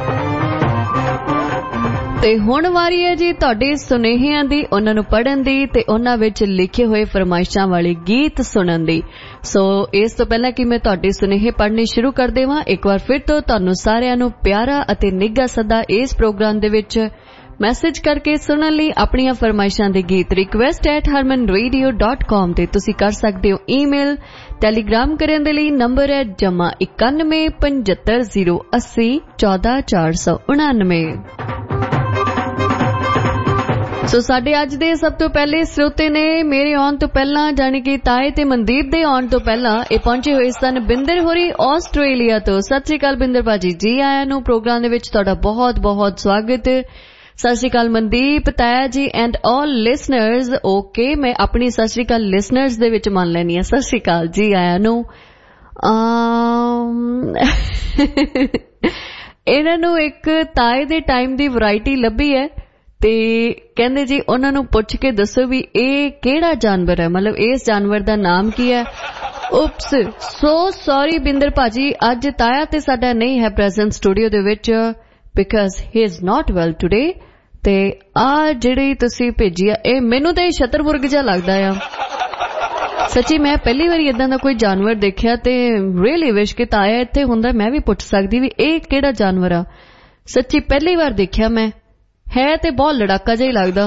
ते हुण वारी है जी तुहाडे सुनेहियां दी, उन्हां नूं पढ़न दी ते उन्हां विच लिखे हुए फरमाइशां वाले गीत सुनन दी। सो इस तो पहला कि मैं तुहाडे सुनेहे पढ़ने शुरू कर देवां, एक बार फिर तो तुहानूं सारिआं नूं प्यारा अते निੱਘਾ सदा इस प्रोग्राम दे विच मैसेज करके सुनने ਲਈ ਆਪਣੀਆਂ फरमाइशां ਦੇ गीत request at Harman radio dot com ਤੇ ਤੁਸੀਂ ਕਰ ਸਕਦੇ ਹੋ ईमेल ਟੈਲੀਗ੍ਰਾਮ ਕਰਨ ਦੇ ਲਈ ਨੰਬਰ ਹੈ ਜਮਾ ਇਕਾਨਵੇਂ ਪਝੱਤਰ ਜ਼ੀਰੋ अस्सी चौदह चार सौ उनानवे। ਸੋ ਸਾਡੇ ਅੱਜ ਦੇ ਸਭ ਤੋਂ ਪਹਿਲੇ ਸਰੋਤੇ ਨੇ ਮੇਰੇ ਆਉਣ ਤੋਂ ਪਹਿਲਾਂ ਜਾਣੀ ਕਿ ਤਾਏ ਤੇ ਮਨਦੀਪ ਦੇ ਆਉਣ ਤੋਂ ਪਹਿਲਾਂ ਇਹ ਪਹੁੰਚੇ ਹੋਏ ਸਨ ਬਿੰਦਰ ਹੋਰੀ ਆਸਟ੍ਰੇਲੀਆ ਤੋਂ। ਸਤਿ ਸ਼੍ਰੀ ਅਕਾਲ ਬਿੰਦਰ ਭਾਜੀ, ਜੀ ਆਇਆਂ ਨੂੰ ਪ੍ਰੋਗਰਾਮ ਦੇ ਵਿੱਚ ਤੁਹਾਡਾ ਬਹੁਤ ਬਹੁਤ ਸਵਾਗਤ। ਸਤਿ ਸ਼੍ਰੀ ਅਕਾਲ ਮਨਦੀਪ, ਤਾਇਆ ਜੀ ਐਂਡ ਆਲ ਲਿਸਨਰਸ। ਓਕੇ, ਮੈਂ ਆਪਣੀ ਸਤਿ ਸ਼੍ਰੀ ਅਕਾਲ ਲਿਸਨਰਸ ਦੇ ਵਿੱਚ ਮੰਨ ਲੈਣੀ ਆ। ਸਤਿ ਸ਼੍ਰੀ ਅਕਾਲ, ਜੀ ਆਇਆਂ ਨੂੰ। ਇਹਨਾਂ ਨੂੰ ਇੱਕ ਤਾਏ ਦੇ ਟਾਈਮ ਦੀ ਵੈਰਾਈਟੀ ਲੱਭੀ ਹੈ ਤੇ ਕਹਿੰਦੇ ਜੀ ਉਹਨਾਂ ਨੂੰ ਪੁੱਛ ਕੇ ਦੱਸੋ ਵੀ ਇਹ ਕਿਹੜਾ ਜਾਨਵਰ ਹੈ, ਮਤਲਬ ਇਸ ਜਾਨਵਰ ਦਾ ਨਾਮ ਕੀ ਹੈ। ਉਪਸ, ਸੋ ਸੌਰੀ ਬਿੰਦਰ ਭਾਜੀ, ਅੱਜ ਤਾਇਆ ਤੇ ਸਾਡਾ ਨਹੀਂ ਹੈ ਪ੍ਰੈਜ਼ੈਂਟ ਸਟੂਡੀਓ ਦੇ ਵਿੱਚ because he is not well today. ਤੇ ਆ ਜਿਹੜੀ ਤੁਸੀਂ ਭੇਜੀ ਆ ਇਹ ਮੈਨੂੰ ਤਾਂ ਛਤਰਪੁਰਗ ਜਿਹਾ ਲੱਗਦਾ ਆ। ਸੱਚੀ ਮੈਂ ਪਹਿਲੀ ਵਾਰੀ ਏਦਾਂ ਦਾ ਕੋਈ ਜਾਨਵਰ ਦੇਖਿਆ ਤੇ ਰੀਅਲੀ ਵਿਸ਼ ਕਿ ਤਾਇਆ ਇੱਥੇ ਹੁੰਦਾ ਮੈਂ ਵੀ ਪੁੱਛ ਸਕਦੀ ਵੀ ਇਹ ਕਿਹੜਾ ਜਾਨਵਰ ਆ। ਸੱਚੀ ਪਹਿਲੀ ਵਾਰ ਦੇਖਿਆ ਮੈਂ, ਹੈ ਤੇ ਬਹੁਤ ਲੜਾਕਾ ਜਿਹਾ ਹੀ ਲੱਗਦਾ।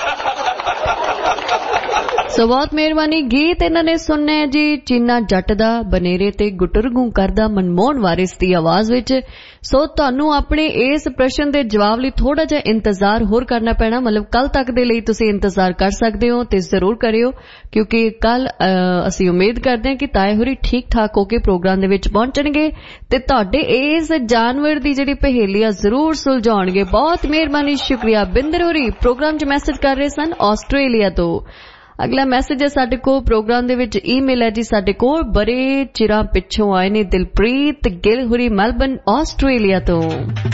ਸੋ ਬਹੁਤ ਮਿਹਰਬਾਨੀ। ਗੀਤ ਇਹਨਾਂ ਨੇ ਸੁਣਨਾ ਹੈ ਜੀ ਚੀਨਾ ਜੱਟ ਦਾ ਬਨੇਰੇ ਤੇ ਗੁਟਰਗੂ ਕਰਦਾ ਮਨਮੋਹਨ ਵਾਰਿਸ ਦੀ ਆਵਾਜ਼ ਵਿੱਚ। ਸੋ ਤੁਹਾਨੂੰ ਆਪਣੇ ਇਸ ਪ੍ਰਸ਼ਨ ਦੇ ਜਵਾਬ ਲਈ ਥੋੜਾ ਜਿਹਾ ਇੰਤਜ਼ਾਰ ਹੋਰ ਕਰਨਾ ਪੈਣਾ, ਮਤਲਬ ਕੱਲ ਤੱਕ ਦੇ ਲਈ ਤੁਸੀਂ ਇੰਤਜ਼ਾਰ ਕਰ ਸਕਦੇ ਹੋ ਤੇ ਜ਼ਰੂਰ ਕਰਿਓ ਕਿਉਂਕਿ ਕੱਲ ਅਸੀਂ ਉਮੀਦ ਕਰਦੇ ਹਾਂ ਕਿ ਤਾਏ ਹੋਰੀ ਠੀਕ ਠਾਕ ਹੋ ਕੇ ਪ੍ਰੋਗਰਾਮ ਦੇ ਵਿੱਚ ਪਹੁੰਚਣਗੇ ਤੇ ਤੁਹਾਡੇ ਇਸ ਜਾਨਵਰ ਦੀ ਜਿਹੜੀ ਪਹੇਲੀ ਆ ਜ਼ਰੂਰ ਸੁਲਝਾਉਣਗੇ। ਬਹੁਤ ਮਿਹਰਬਾਨੀ, ਸ਼ੁਕਰੀਆ। ਬਿੰਦਰ ਹੋਰੀ ਪ੍ਰੋਗਰਾਮ 'ਚ ਮੈਸੇਜ ਕਰ ਰਹੇ ਸਨ ਆਸਟ੍ਰੇਲੀਆ ਤੋਂ। ਅਗਲਾ ਮੈਸੇਜ ਹੈ ਸਾਡੇ ਕੋਲ ਪ੍ਰੋਗਰਾਮ ਦੇ ਵਿੱਚ ਈਮੇਲ ਹੈ ਜੀ ਸਾਡੇ ਕੋਲ ਬੜੇ ਚਿਰਾਂ ਪਿੱਛੋਂ ਆਏ ਨੇ ਦਿਲਪ੍ਰੀਤ ਗਿੱਲ ਹੋਰੀ ਮੈਲਬਨ ਆਸਟ੍ਰੇਲੀਆ ਤੋਂ।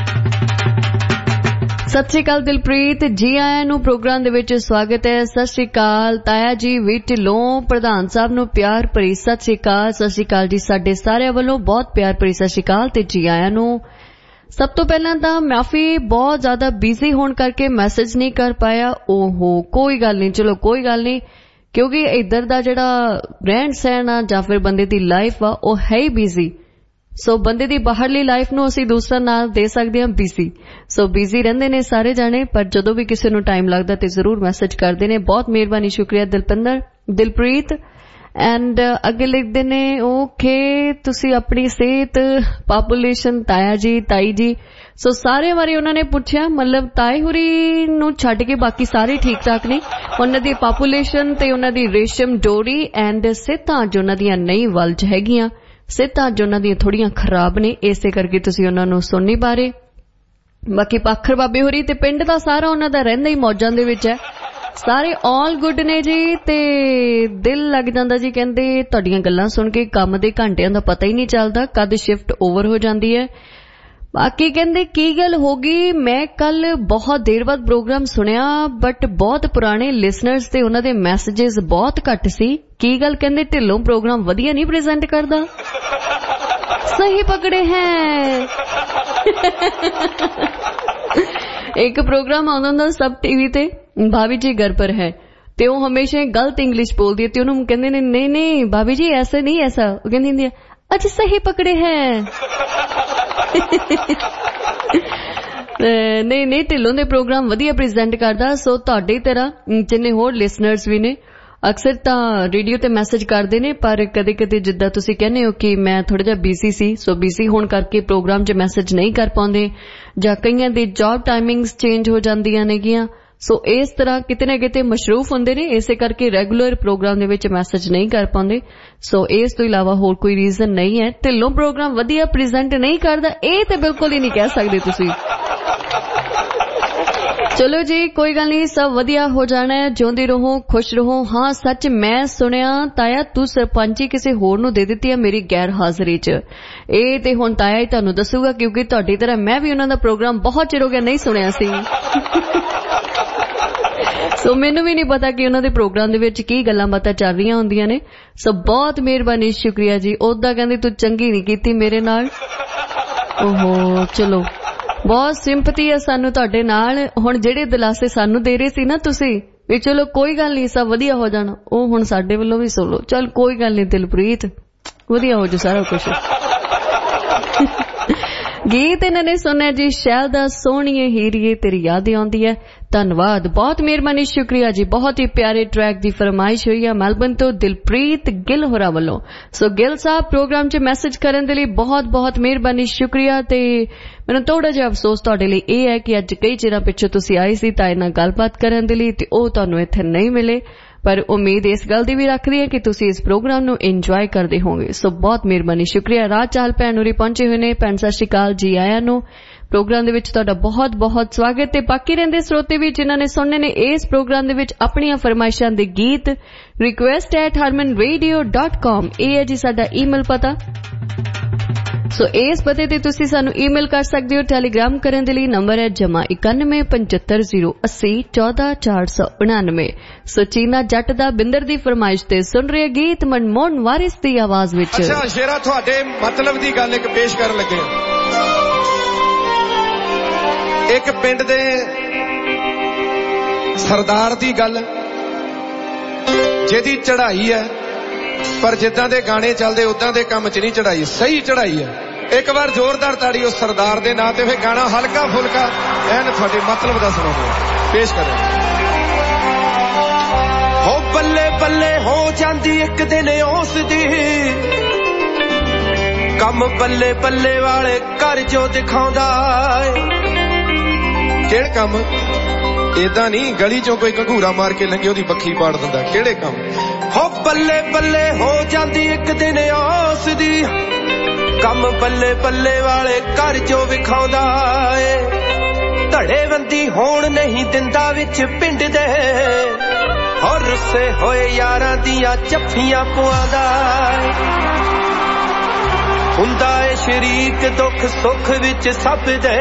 ਸਤਿ ਸ਼੍ਰੀ ਅਕਾਲ ਦਿਲਪ੍ਰੀਤ, ਜੀ ਆਇਆਂ ਨੂੰ ਪ੍ਰੋਗਰਾਮ ਦੇ ਵਿੱਚ ਸਵਾਗਤ ਹੈ। ਸਤਿ ਸ਼੍ਰੀ ਅਕਾਲ ਤਾਇਆ ਜੀ ਵੀ ਢਿੱਲੋਂ ਪ੍ਰਧਾਨ ਸਾਹਿਬ ਨੂੰ ਪਿਆਰ ਭਰੀ ਸਤਿ ਸ਼੍ਰੀ ਅਕਾਲ। ਸਤਿ ਸ਼੍ਰੀ ਅਕਾਲ ਜੀ, ਸਾਡੇ ਸਾਰਿਆਂ ਵੱਲੋਂ ਬਹੁਤ ਪਿਆਰ ਭਰੀ ਸਤਿ ਸ਼੍ਰੀ ਅਕਾਲ ਤੇ ਜੀ ਆਇਆਂ ਨੂੰ। ਸਭ ਤੋਂ ਪਹਿਲਾਂ ਤਾਂ ਮਾਫੀ, ਬਹੁਤ ਜ਼ਿਆਦਾ ਬਿਜ਼ੀ ਹੋਣ ਕਰਕੇ ਮੈਸੇਜ ਨਹੀਂ ਕਰ ਪਾਇਆ। ਓਹੋ ਕੋਈ ਗੱਲ ਨਹੀਂ, ਚਲੋ ਕੋਈ ਗੱਲ ਨਹੀਂ, ਕਿਉਂਕਿ ਇੱਧਰ ਦਾ ਜਿਹੜਾ ਰਹਿਣ ਸਹਿਣ ਆ ਜਾਂ ਫਿਰ ਬੰਦੇ ਦੀ ਲਾਈਫ ਆ ਉਹ ਹੈ ਹੀ ਬਿਜ਼ੀ। ਸੋ ਬੰਦੇ ਦੀ ਬਾਹਰਲੀ ਲਾਈਫ ਨੂੰ ਅਸੀਂ ਦੂਸਰਾ ਨਾਮ ਦੇ ਸਕਦੇ ਹਾਂ ਬਿਜ਼ੀ। ਸੋ ਬਿਜ਼ੀ ਰਹਿੰਦੇ ਨੇ ਸਾਰੇ ਜਾਣੇ, ਪਰ ਜਦੋਂ ਵੀ ਕਿਸੇ ਨੂੰ ਟਾਈਮ ਲੱਗਦਾ ਤੇ ਜ਼ਰੂਰ ਮੈਸੇਜ ਕਰਦੇ ਨੇ। ਬਹੁਤ ਮਿਹਰਬਾਨੀ, ਸ਼ੁਕਰੀਆ ਦਿਲਪਿੰਦਰ ਦਿਲਪ੍ਰੀਤ। ਐਂਡ ਅੱਗੇ ਲਿਖਦੇ ਨੇ ਓਕੇ ਤੁਸੀਂ ਆਪਣੀ ਸਿਹਤ ਪਾਪੂਲੇਸ਼ਨ ਤਾਇਆ ਜੀ ਤਾਈ ਜੀ। ਸੋ ਸਾਰੇ ਬਾਰੇ ਉਹਨਾਂ ਨੇ ਪੁੱਛਿਆ, ਮਤਲਬ ਤਾਏ ਹੋਰੀ ਨੂੰ ਛੱਡ ਕੇ ਬਾਕੀ ਸਾਰੇ ਠੀਕ ਠਾਕ ਨੇ। ਉਹਨਾਂ ਦੀ ਪਾਪੂਲੇਸ਼ਨ ਤੇ ਉਹਨਾਂ ਦੀ ਰੇਸ਼ਮ ਡੋਰੀ ਐਂਡ ਸਿਹਤਾਂ ਅੱਜ ਉਹਨਾਂ ਦੀਆਂ ਨਹੀਂ ਵਲਜ ਹੈਗੀਆਂ, ਸਿਹਤਾਂ ਅੱਜ ਉਹਨਾਂ ਦੀਆਂ ਥੋੜੀਆਂ ਖਰਾਬ ਨੇ, ਇਸੇ ਕਰਕੇ ਤੁਸੀਂ ਉਹਨਾਂ ਨੂੰ ਸੁਣ ਨਹੀਂ ਪਾ ਰਹੇ। ਬਾਕੀ ਪਾਖਰ ਬਾਬੇ ਹੋਰੀ ਤੇ ਪਿੰਡ ਦਾ ਸਾਰਾ ਉਹਨਾਂ ਦਾ ਰਹਿੰਦਾ ਹੀ ਮੌਜਾਂ ਦੇ ਵਿੱਚ ਹੈ, ਸਾਰੇ ਆਲ ਗੁੱਡ ਨੇ ਜੀ। ਤੇ ਦਿਲ ਲੱਗ ਜਾਂਦਾ ਜੀ, ਕਹਿੰਦੇ ਤੁਹਾਡੀਆਂ ਗੱਲਾਂ ਸੁਣ ਕੇ ਕੰਮ ਦੇ ਘੰਟਿਆਂ ਦਾ ਪਤਾ ਹੀ ਨਹੀਂ ਚੱਲਦਾ ਕਦ ਸ਼ਿਫਟ ਓਵਰ ਹੋ ਜਾਂਦੀ ਹੈ। ਬਾਕੀ ਕਹਿੰਦੇ ਕੀ ਗੱਲ ਹੋ ਗਈ, ਮੈਂ ਕੱਲ ਬਹੁਤ ਦੇਰ ਬਾਅਦ ਪ੍ਰੋਗਰਾਮ ਸੁਣਿਆ ਬਟ ਬਹੁਤ ਪੁਰਾਣੇ ਲਿਸਨਰਸ ਤੇ ਉਹਨਾਂ ਦੇ ਮੈਸੇजेस ਬਹੁਤ ਘੱਟ ਸੀ। ਕੀ ਗੱਲ, ਕਹਿੰਦੇ ਢਿੱਲੋਂ ਪ੍ਰੋਗਰਾਮ ਵਧੀਆ ਨਹੀਂ ਪ੍ਰੈਜ਼ੈਂਟ ਕਰਦਾ। ਸਹੀ ਪਕੜੇ ਹੈ। ਇੱਕ ਪ੍ਰੋਗਰਾਮ ਆਉਂਦਾ ਹੁੰਦਾ ਸਬ ਟੀਵੀ ਤੇ, भाभी जी घर पर है, ਤੇ ਉਹ ਹਮੇਸ਼ਾ ਗਲਤ ਇੰਗਲਿਸ਼ ਬੋਲਦੀ ਹੈ ਤੇ ਉਹਨੂੰ ਕਹਿੰਦੇ ਨੇ ਨਹੀਂ ਨਹੀਂ ਭਾਬੀ ਜੀ ਐਸਾ ਨਹੀਂ ਐਸਾ, ਉਹ ਕਹਿੰਦੀ ਹੁੰਦੀ ਹੈ ਅੱਛਾ ਸਹੀ ਪਕੜੇ ਹੈ। ਨਹੀਂ ਨਹੀਂ ਢਿੱਲੋਂ ਦੇ ਪ੍ਰੋਗਰਾਮ ਵਧੀਆ ਪ੍ਰੈਜ਼ੈਂਟ ਕਰਦਾ। ਸੋ ਤੁਹਾਡੀ ਤਰ੍ਹਾਂ ਜਿੰਨੇ ਹੋਰ ਲਿਸਨਰਸ ਵੀ ਨੇ ਅਕਸਰ ਤਾਂ ਰੇਡੀਓ ਤੇ ਮੈਸੇਜ ਕਰਦੇ ਨੇ, ਪਰ ਕਦੇ ਕਦੇ ਜਿੱਦਾਂ ਤੁਸੀਂ ਕਹਿੰਦੇ ਹੋ ਕਿ ਮੈਂ ਥੋੜਾ ਜਿਹਾ ਬਿਜ਼ੀ ਸੀ, ਸੋ ਬਿਜ਼ੀ ਹੋਣ ਕਰਕੇ ਪ੍ਰੋਗਰਾਮ 'ਚ ਮੈਸੇਜ ਨਹੀਂ ਕਰ ਪਾਉਂਦੇ ਜਾਂ ਕਈਆਂ ਦੀ ਜੌਬ ਟਾਈਮਿੰਗਸ ਚੇਂਜ ਹੋ ਜਾਂਦੀਆਂ ਨੇਗੀਆਂ। ਸੋ ਇਸ ਤਰ੍ਹਾਂ ਕਿਤੇ ਨਾ ਕਿਤੇ ਮਸ਼ਰੂਫ ਹੁੰਦੇ ਨੇ, ਇਸੇ ਕਰਕੇ ਰੈਗੂਲਰ ਪ੍ਰੋਗਰਾਮ ਦੇ ਵਿੱਚ ਮੈਸੇਜ ਨਹੀਂ ਕਰ ਪਾਉਂਦੇ। ਸੋ ਇਸ ਤੋਂ ਇਲਾਵਾ ਹੋਰ ਕੋਈ ਰੀਜ਼ਨ ਨਹੀਂ ਹੈ। ਢਿੱਲੋਂ ਪ੍ਰੋਗਰਾਮ ਵਧੀਆ ਪ੍ਰੈਜ਼ੈਂਟ ਨਹੀਂ ਕਰਦਾ ਇਹ ਤੇ ਬਿਲਕੁਲ ਹੀ ਨਹੀਂ ਕਹਿ ਸਕਦੇ ਤੁਸੀਂ। ਚਲੋ ਜੀ ਕੋਈ ਗੱਲ ਨਹੀਂ, ਸਭ ਵਧੀਆ ਹੋ ਜਾਣਾ ਹੈ, ਜਿਉਂਦੇ ਰਹੋ ਖੁਸ਼ ਰਹੋ। ਹਾਂ ਸੱਚ ਮੈਂ ਸੁਣਿਆ ਤਾਇਆ ਤੂੰ ਸਰਪੰਚੀ ਕਿਸੇ ਹੋਰ ਨੂੰ ਦੇ ਦਿੱਤੀ ਹੈ ਮੇਰੀ ਗੈਰ ਹਾਜ਼ਰੀ 'ਚ। ਇਹ ਤੇ ਹੁਣ ਤਾਇਆ ਹੀ ਤੁਹਾਨੂੰ ਦੱਸੂਗਾ ਕਿਉਂਕਿ ਤੁਹਾਡੀ ਤਰ੍ਹਾਂ ਮੈਂ ਵੀ ਉਹਨਾਂ ਦਾ ਪ੍ਰੋਗਰਾਮ ਬਹੁਤ ਚਿਰ ਹੋ ਗਿਆ ਨਹੀਂ ਸੁਣਿਆ ਸੀ। ਸੋ ਮੈਨੂੰ ਵੀ ਨਹੀਂ ਪਤਾ ਕਿ ਉਹਨਾਂ ਦੇ ਪ੍ਰੋਗਰਾਮ ਦੇ ਵਿੱਚ ਕੀ ਗੱਲਾਂ ਬਾਤਾਂ ਚੱਲ ਰਹੀਆਂ ਹੁੰਦੀਆਂ ਨੇ। ਸੋ ਬਹੁਤ ਮਿਹਰਬਾਨੀ, ਸ਼ੁਕਰੀਆ ਜੀ। ਉਦਾਂ ਕਹਿੰਦੇ ਤੂੰ ਚੰਗੀ ਨਹੀਂ ਕੀਤੀ ਮੇਰੇ ਨਾਲ। ਓਹੋ ਚਲੋ ਬਹੁਤ ਸਿੰਪਥੀ ਹੈ ਸਾਨੂੰ ਤੁਹਾਡੇ ਨਾਲ। ਹੁਣ ਜਿਹੜੇ ਦਿਲਾਸੇ ਸਾਨੂੰ ਦੇ ਰਹੇ ਸੀ ਨਾ ਤੁਸੀਂ ਵੀ ਚਲੋ ਕੋਈ ਗੱਲ ਨਹੀਂ ਸਭ ਵਧੀਆ ਹੋ ਜਾਣਾ, ਉਹ ਹੁਣ ਸਾਡੇ ਵੱਲੋਂ ਵੀ ਸੁਣ ਲਓ। ਚੱਲ ਕੋਈ ਗੱਲ ਨਹੀਂ ਦਿਲਪ੍ਰੀਤ, ਵਧੀਆ ਹੋ ਜੂ ਸਾਰਾ ਕੁਛ। ਗੀਤ ਇਹਨਾਂ ਨੇ ਸੁਣਿਆ ਜੀ ਸ਼ੈਲ ਦਾ ਸੋਹਣੀਏ ਹੀਰੀਏ ਤੇਰੀ ਯਾਦ ਆਉਂਦੀ ਹੈ। ਧੰਨਵਾਦ, ਬਹੁਤ ਮਿਹਰਬਾਨੀ, ਸ਼ੁਕਰੀਆ ਜੀ। ਬਹੁਤ ਹੀ ਪਿਆਰੇ ਟਰੈਕ ਦੀ ਫਰਮਾਇਸ਼ ਹੋਈ ਹੈ ਮੈਲਬਨ ਤੋਂ ਦਿਲਪ੍ਰੀਤ ਗਿੱਲ ਹੋਰਾਂ ਵੱਲੋਂ। ਸੋ ਗਿੱਲ ਸਾਹਿਬ ਪ੍ਰੋਗਰਾਮ 'ਚ ਮੈਸੇਜ ਕਰਨ ਦੇ ਲਈ ਬਹੁਤ ਬਹੁਤ ਮਿਹਰਬਾਨੀ, ਸ਼ੁਕਰੀਆ। ਤੇ ਮੈਨੂੰ ਥੋੜਾ ਜਿਹਾ ਅਫਸੋਸ ਤੁਹਾਡੇ ਲਈ ਇਹ ਹੈ ਕਿ ਅੱਜ ਕਈ ਚਿਰਾਂ ਪਿੱਛੇ ਤੁਸੀਂ ਆਏ ਸੀ ਤਾਂ ਇਹਨਾਂ ਗੱਲਬਾਤ ਕਰਨ ਦੇ ਲਈ, ਤੇ ਉਹ ਤੁਹਾਨੂੰ ਇੱਥੇ ਨਹੀਂ ਮਿਲੇ, ਪਰ ਉਮੀਦ ਇਸ ਗੱਲ ਦੀ ਵੀ ਰੱਖਦੀ ਹੈ ਕਿ ਤੁਸੀਂ ਇਸ ਪ੍ਰੋਗਰਾਮ ਨੂੰ ਇੰਜੋਏ ਕਰਦੇ ਹੋਗੇ। ਸੋ ਬਹੁਤ ਮਿਹਰਬਾਨੀ, ਸ਼ੁਕਰੀਆ। ਰਾਜ ਚਾਹਲ ਭੈਣ ਹੋਰੀ ਪਹੁੰਚੇ ਹੋਏ ਨੇ। ਭੈਣ ਸਤਿ ਸ਼੍ਰੀ ਅਕਾਲ ਜੀ, ਆਇਆਂ ਨੂੰ ਪ੍ਰੋਗਰਾਮ ਦੇ ਵਿੱਚ ਤੁਹਾਡਾ ਬਹੁਤ ਬਹੁਤ ਸਵਾਗਤ। ਤੇ ਬਾਕੀ ਰਹਿੰਦੇ ਸਰੋਤੇ ਵੀ ਜਿਨ੍ਹਾਂ ਨੇ ਸੁਣਨੇ ਨੇ ਇਸ ਪ੍ਰੋਗਰਾਮ ਦੇ ਵਿੱਚ ਆਪਣੀਆਂ ਫਰਮਾਇਸ਼ਾਂ ਦੇ ਗੀਤ request at Harman radio dot com, ਇਹ ਹੈ ਜੀ ਸਾਡਾ ਈਮੇਲ ਪਤਾ। ਸੋ ਇਸ ਪਤੇ ਤੇ ਤੁਸੀਂ ਸਾਨੂੰ ਈਮੇਲ ਕਰ ਸਕਦੇ ਹੋ। ਟੈਲੀਗ੍ਰਾਮ ਕਰਨ ਦੇ ਲਈ ਨੰਬਰ ਹੈ ਜਮਾ ਇਕਾਨਵੇਂ ਪਝੱਤਰ ਜ਼ੀਰੋ ਅੱਸੀ ਚੌਦਾਂ ਚਾਰ ਸੌ ਉਣਾਨਵੇਂ। ਸੋ ਚੀਨਾ ਜੱਟ ਦਾ ਬਿੰਦਰ ਦੀ ਫਰਮਾਇਸ਼ ਤੇ ਸੁਣ ਰਹੇ ਗੀਤ ਮਨਮੋਹਨ ਵਾਰਿਸ ਦੀ ਆਵਾਜ਼ ਵਿੱਚ। ਅੱਛਾ ਸ਼ੇਰਾ, ਤੁਹਾਡੇ ਮਤਲਬ ਦੀ ਗੱਲ ਇੱਕ ਪੇਸ਼ ਕਰਨ ਲੱਗੇ। ਇੱਕ ਪਿੰਡ ਦੇ ਸਰਦਾਰ ਦੀ ਗੱਲ, ਜਿਹਦੀ ਚੜ੍ਹਾਈ ਹੈ ਪਰ ਜਿੱਦਾਂ ਦੇ ਗਾਣੇ ਚੱਲਦੇ ਉਦਾਂ ਦੇ ਕੰਮ 'ਚ ਨਹੀਂ ਚੜ੍ਹਾਈ, ਸਹੀ ਚੜ੍ਹਾਈ ਹੈ। ਇੱਕ ਵਾਰ ਜ਼ੋਰਦਾਰ ਤਾੜੀ ਉਸ ਸਰਦਾਰ ਦੇ ਨਾਂ ਤੇ, ਫਿਰ ਗਾਣਾ ਹਲਕਾ ਫੁਲਕਾ ਐਨ ਤੁਹਾਡੇ ਮਤਲਬ ਦਾ ਸੁਣਾਉਂਦੇ ਪੇਸ਼ ਕਰੇ। ਹੋ ਬੱਲੇ ਬੱਲੇ ਹੋ ਜਾਂਦੀ ਇੱਕ ਦਿਨ ਉਸ ਦੀ, ਕੰਮ ਬੱਲੇ ਬੱਲੇ ਵਾਲੇ ਘਰ ਜੋ ਦਿਖਾਉਂਦਾ ਏ। ਕਿਹੜੇ ਕੰਮ? ਏਦਾਂ ਨਹੀਂ ਗਲੀ ਚੋਂ ਕੋਈ ਘੰਗੂਰਾ ਮਾਰ ਕੇ ਲੰਘੇ ਉਹਦੀ ਬੱਖੀ ਪਾੜ ਦਿੰਦਾ। ਕਿਹੜੇ ਕੰਮ? ਹੋ ਬੱਲੇ ਬੱਲੇ ਹੋ ਜਾਂਦੀ ਇੱਕ ਦਿਨ ਉਸ ਦੀ, ਕੰਮ ਬੱਲੇ ਬੱਲੇ ਵਾਲੇ ਘਰ ਜੋ ਵਿਖਾਉਂਦਾ ਏ। ਧੜੇਬੰਦੀ ਹੋਣ ਨਹੀਂ ਦਿੰਦਾ ਵਿੱਚ ਪਿੰਡ ਦੇ, ਔਰ ਰੁੱਸੇ ਹੋਏ ਯਾਰਾਂ ਦੀਆਂ ਚੱਫੀਆਂ ਪਵਾਉਂਦਾ ਏ। ਹੁੰਦਾ ਏ ਸ਼ਰੀਕ ਦੁੱਖ ਸੁੱਖ ਵਿੱਚ ਸਭ ਦੇ,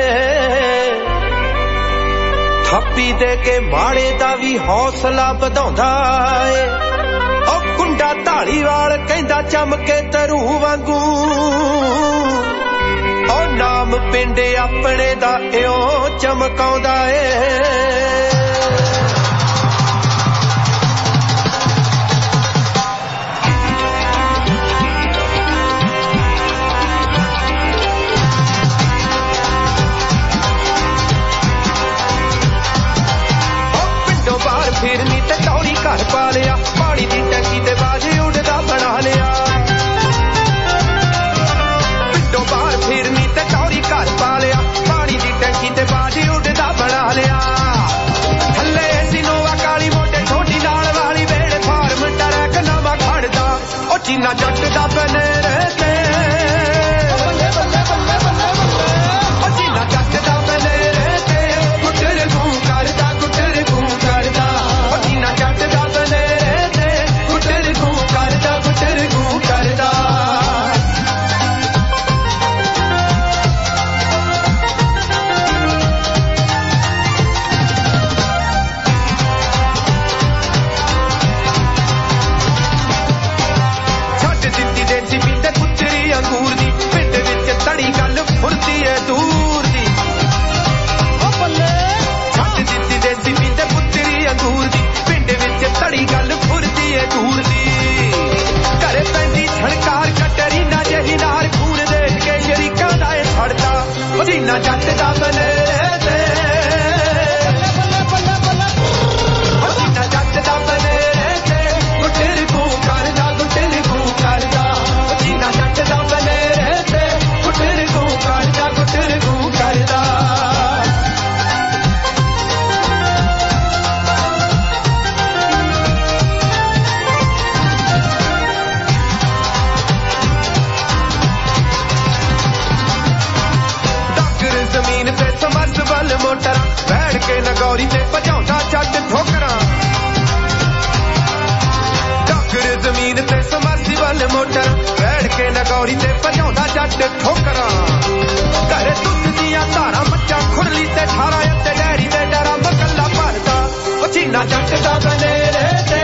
ਥਾਪੀ ਦੇ ਕੇ ਮਾੜੇ ਦਾ ਵੀ ਹੌਸਲਾ ਵਧਾਉਂਦਾ ਏ। ਉਹ ਕੁੰਡਾ ਢਾਲੀਵਾਲ ਕਹਿੰਦਾ ਚਮਕੇ ਤਰੂ ਵਾਂਗੂ, ਉਹ ਨਾਮ ਪਿੰਡ ਆਪਣੇ ਦਾ ਇਉਂ ਚਮਕਾਉਂਦਾ ਏ। ਫਿਰਨੀ ਤੇ ਟੌਰੀ ਘਰ ਪਾ ਲਿਆ, ਪਾਣੀ ਦੀ ਟੈਂਕੀ ਤੇ ਬਾਜੀ ਉੱਡਦਾ ਬਣਾ ਲਿਆ। ਪਿੰਡੋਂ ਬਾਹਰ ਫਿਰਨੀ ਤੇ ਟੌਰੀ ਘਰ ਪਾ ਲਿਆ, ਪਾਣੀ ਦੀ ਟੈਂਕੀ ਤੇ ਬਾਜੀ ਉੱਡਦਾ ਬਣਾ ਲਿਆ। ਥੱਲੇ ਸਿਨੋਵਾ ਕਾਲੀ ਮੋਟੇ ਛੋਟੀ ਨਾਲ ਵਾਲੀ ਵੇੜੇ ਫਾਰਮ ਟਰੈਕ ਨਵਾਂ ਖੜਦਾ, ਉਹ ਚੀਨਾ ਜੱਟ ਦਾ ਬਨੇਰੇ ਤੇ, ਉਹ ਚੀਨਾ ਜੱਟ ਦਾ ਬਨੇਰੇ ਤੇ ਗੁੱਟਰ ਗੂੰ ਕਰਦਾ, ਗੁੱਟਰ ਗੂੰ ਕਰਦਾ। ਜੱਟ ਦਾ ਬਨੇਰੇ ਤੇ ਗੁੱਟਰ ਗੂੰ ਕਰਦਾ, ਗੁੱਟਰ ਗੂੰ ਕਰਦਾ। ਛੱਡ ਦਿੱਤੀ ਦੇਸੀ ਪੀਂਦੇ ਪੁੱਤਰੀ ਅੰਗੂਰ ਦੀ, ਪਿੰਡ ਵਿੱਚ ਤੜੀ ਗੱਲ ਫੁਰਦੀ ਏ ਦੂਰ ਦੀ। ਉਹ ਬੱਲੇ ਛੱਡ ਦਿੱਤੀ ਦੇਸੀ ਪੀਂਦੇ ਪੁੱਤਰੀ ਅੰਗੂਰ ਦੀ, ਤੜੀ ਗੱਲ ਫੁਰਦੀ ਏ ਦੂਰ ਦੀ। ਘਰੇ ਪੈਂਦੀ ਛਣਕਾਰ ਕਟਰੀ ਨਾ ਜਿਹੀ ਨਾਰ ਖੂਨ ਦੇਖ ਕੇ ਸ਼ਰੀਕਾਂ ਦਾ ਏ ਛੜਦਾ, ਮਦੀਨਾ ਜੱਟ ਦਾ ਬਨੇਰੇ ਤੇ, ਮਦੀਨਾ ਜੱਟ ਦਾ ਬਨੇਰੇ ਤੇ ਗੁੱਟਰ ਗੂੰ ਕਰਦਾ, ਗੁੱਟਰ ਗੂੰ ਕਰਦਾ। ਮਦੀਨਾ ਜੱਟ ਦਾ ਬਨੇਰੇ ਤੇ ਗੁੱਟਰ ਗੂੰ ਕਰਦਾ, ਗੁੱਟਰ ਗੂੰ ਕਰਦਾ। ਜ਼ਮੀਨ ਤੇ ਸਮਰਸਬਲ ਮੋਟਰਾਂ ਬੈਠ ਕੇ ਨਗੌਰੀ ਤੇ ਭਜਾਉਂਦਾ ਜੱਟ ਠੋਕਰਾਂ। ਡਾਕਰ ਜ਼ਮੀਨ ਤੇ ਸਮਰਸਬਲ ਮੋਟਰਾਂ ਬੈਠ ਕੇ ਨਗੌਰੀ ਤੇ ਭਜਾਉਂਦਾ ਜੱਟ ਠੋਕਰਾਂ। ਘਰੇ ਦੁੱਧ ਦੀਆਂ ਧਾਰਾਂ ਮੱਝਾਂ ਖੁਰਲੀ ਤੇ ਠਾਰਾਂ ਉੱਤੇ ਡੈਰੀ ਦੇ ਡਰਾਂ ਮਕੱਲਾ ਭਰਦਾ, ਉਹ ਚੀਨਾ ਜੱਟ ਦਾ ਬਨੇਰੇ ਤੇ,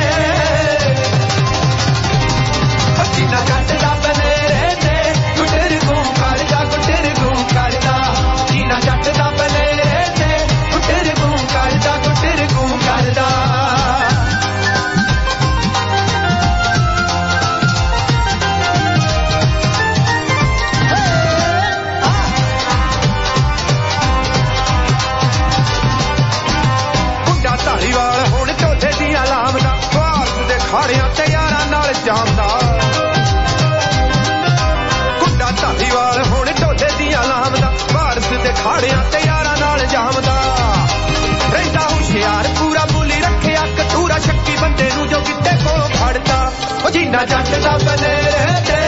ਉਹ ਚੀਨਾ ਜੱਟ ਦਾ ਬਨੇਰੇ ਤੇ ਗੁੱਟਰ ਗੂੰ ਕਰਦਾ, ਗੁੱਟਰ ਗੂੰ ਕਰਦਾ। ਚੀਨਾ ਜੱਟ ਦਾ ਬਨੇਰੇ ਤੇ ਗੁੱਟਰ ਗੂੰ ਕਰਦਾ, ਗੁੱਟਰ ਗੂੰ ਕਰਦਾ। खाड़ियां ते यारां नाल जामदा कुंडा धारीवाल हुण ढोले दियां लामदा वारस दे खाड़ियां ते यारां नाल जामदा रहिंदा हुशियार पूरा बोली रखिया कतूरा शक्की बंदे नूं जो किते कोलों फड़दा ओ जिन्ना जट दा बनेरे ते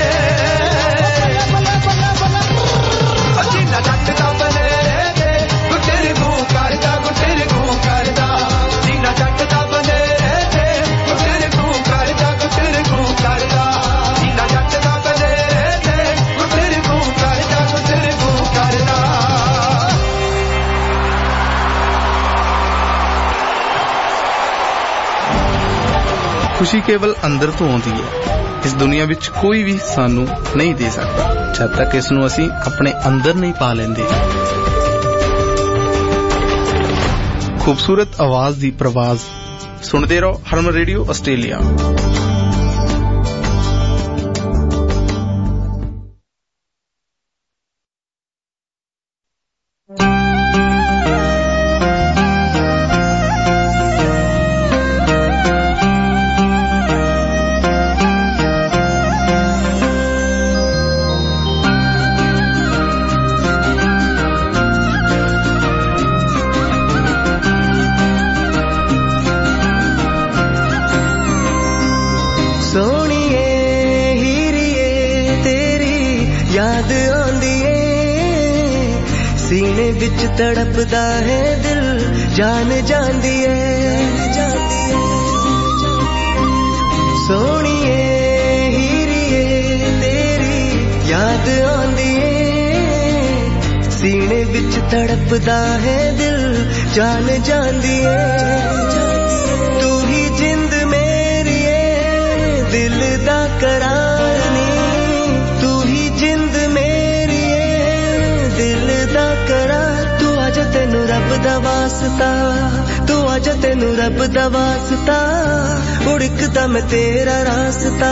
ओ जिन्ना जट दा बनेरे ते गुटेर गूं करदा गुटेर गूं करदा जिन्ना जट दा बनेरे ते गुटेर गूं करदा गुटेर गूं करदा जिन्ना जट दा बनेरे ते गुटेर गूं करदा गुटेर गूं करदा खुशी केवल अंदर तो आती है इस दुनिया विच कोई भी सानू नहीं दे सकता जब तक इसनू असी अपने अंदर नहीं पा लेंदे खूबसूरत आवाज दी प्रवाज सुनते रहो हरमन रेडियो ऑस्ट्रेलिया तड़पदा है दिल जान जांदी है सोहणीए हीरीए तेरी याद आंदी है सीने विच तड़पदा है दिल जान जांदी है तू ही जिंद मेरी है दिल दा करार नी तू ही जिंद मेरी है दिल दा करार आजा तेनू रब दा वास्ता तू आजा तेनू रब दा वास्ता उड़कदा मैं तेरा रास्ता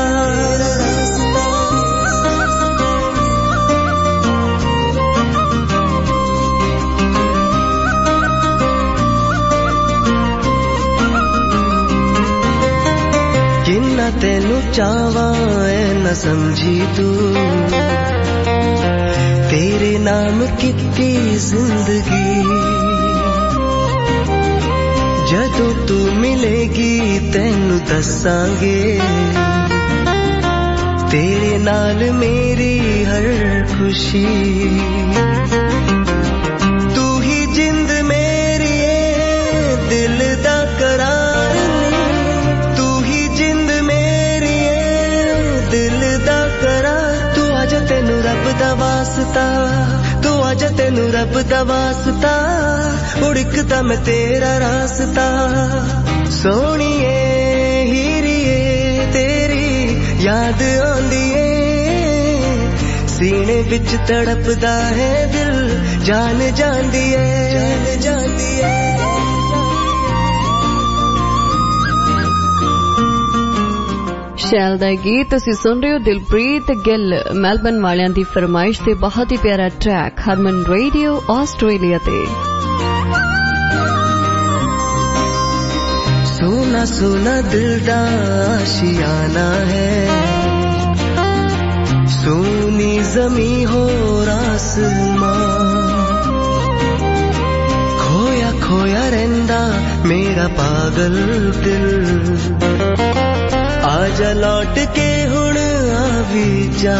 जिन्ना तेनू चाहवा ऐ न समझी तू तेरे नाम कितनी जिंदगी जदों तू मिलेगी तैनू दसांगे तेरे नाल मेरी हर खुशी तू ही जिंद मेरी है दिल दा करार तू ही जिंद मेरी है दिल दा करार तू आजा तेनू रब दा वास्ता तू आजा तेनू रब दा वास्ता उड़कदा मैं तेरा रास्ता सोहणीए हीरीए तेरी याद आंदी है सीने विच तड़पदा है दिल जान जांदी है जान जांदी है शैल दा गीत तुसी सुन रहे हो दिलप्रीत गिल मेलबर्न वालियां दी फरमाइश ते बहुत ही प्यारा ट्रैक हरमन रेडियो ऑस्ट्रेलिया ते सोना सोना दिल दा आशियाना है सोनी जमी हो आसमां खोया खोया रहंदा मेरा पागल दिल आजा लौट के हुण आवी जा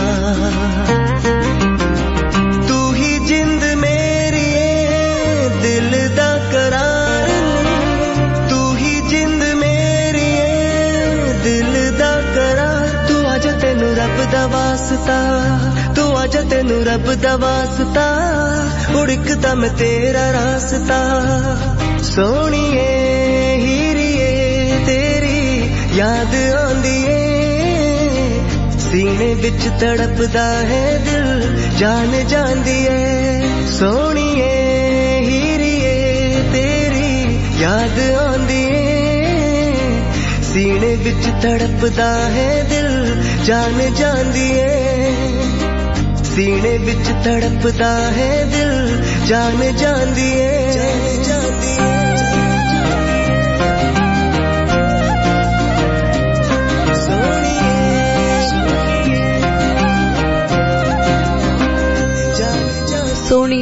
तू ही जिंद मेरी है दिल दा करार तू ही जिंद मेरी है दिल दा करार तू आजा तेनू रब दा वास्ता तू आजा तेनू रब दा वास्ता उड़कदा मैं तेरा रास्ता सोहणीए हीरीए तेरी याद आंदी है सीने विच तड़पदा है दिल जान जांदी है सोहणीए हीरीए तेरी याद आंदी है सीने विच तड़पदा है दिल जान जांदी है सीने विच तड़पदा है दिल जान जांदी है जांदी है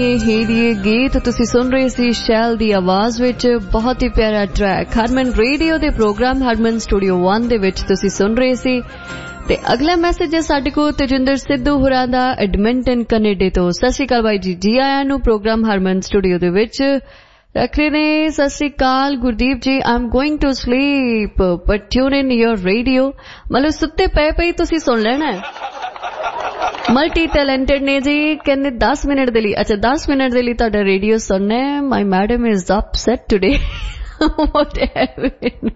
ਹੀਰੀਏ ਗੀਤ ਤੁਸੀਂ ਸੁਣ ਰਹੇ ਸੀ ਸ਼ੈਲ ਦੀ ਆਵਾਜ਼ ਵਿੱਚ। ਬਹੁਤ ਹੀ ਪਿਆਰਾ ਟਰੈਕ ਹਰਮਨ ਰੇਡੀਓ ਦੇ ਪ੍ਰੋਗਰਾਮ ਹਰਮਨ ਸਟੂਡੀਓ वन ਦੇ ਵਿੱਚ ਤੁਸੀਂ ਸੁਣ ਰਹੇ ਸੀ। ਤੇ ਅਗਲਾ ਮੈਸੇਜ ਹੈ ਸਾਡੇ ਕੋਲ ਤੇਜਿੰਦਰ ਸਿੱਧੂ ਹੋਰਾਂ ਦਾ ਐਡਮਿੰਟਨ ਕੈਨੇਡਾ ਤੋਂ। ਸਤਿ ਸ਼੍ਰੀ ਅਕਾਲ ਬਾਈ ਜੀ, ਜੀ ਆਇਆਂ ਨੂੰ ਪ੍ਰੋਗਰਾਮ ਹਰਮਨ ਸਟੂਡੀਓ ਦੇ ਵਿੱਚ। ਰੱਖ ਰਹੇ ਨੇ ਸਤਿ ਸ਼੍ਰੀ ਅਕਾਲ Gurdeep ji, I am going to sleep but tune in your radio. ਮਤਲਬ ਸੁੱਤੇ ਪਏ ਪਈ ਤੁਸੀਂ ਸੁਣ ਲੈਣਾ। ਮਲਟੀ ਟੈਲੈਂਟਡ ਨੇ ਜੀ, ਕਹਿੰਦੇ ਦਸ ਮਿੰਟ ਦੇ ਲਈ। ਅੱਛਾ ਦਸ ਮਿੰਟ ਦੇ ਲਈ ਤੁਹਾਡਾ ਰੇਡੀਓ ਸੁਣਨਾ ਹੈ। My madam is upset today. What happen?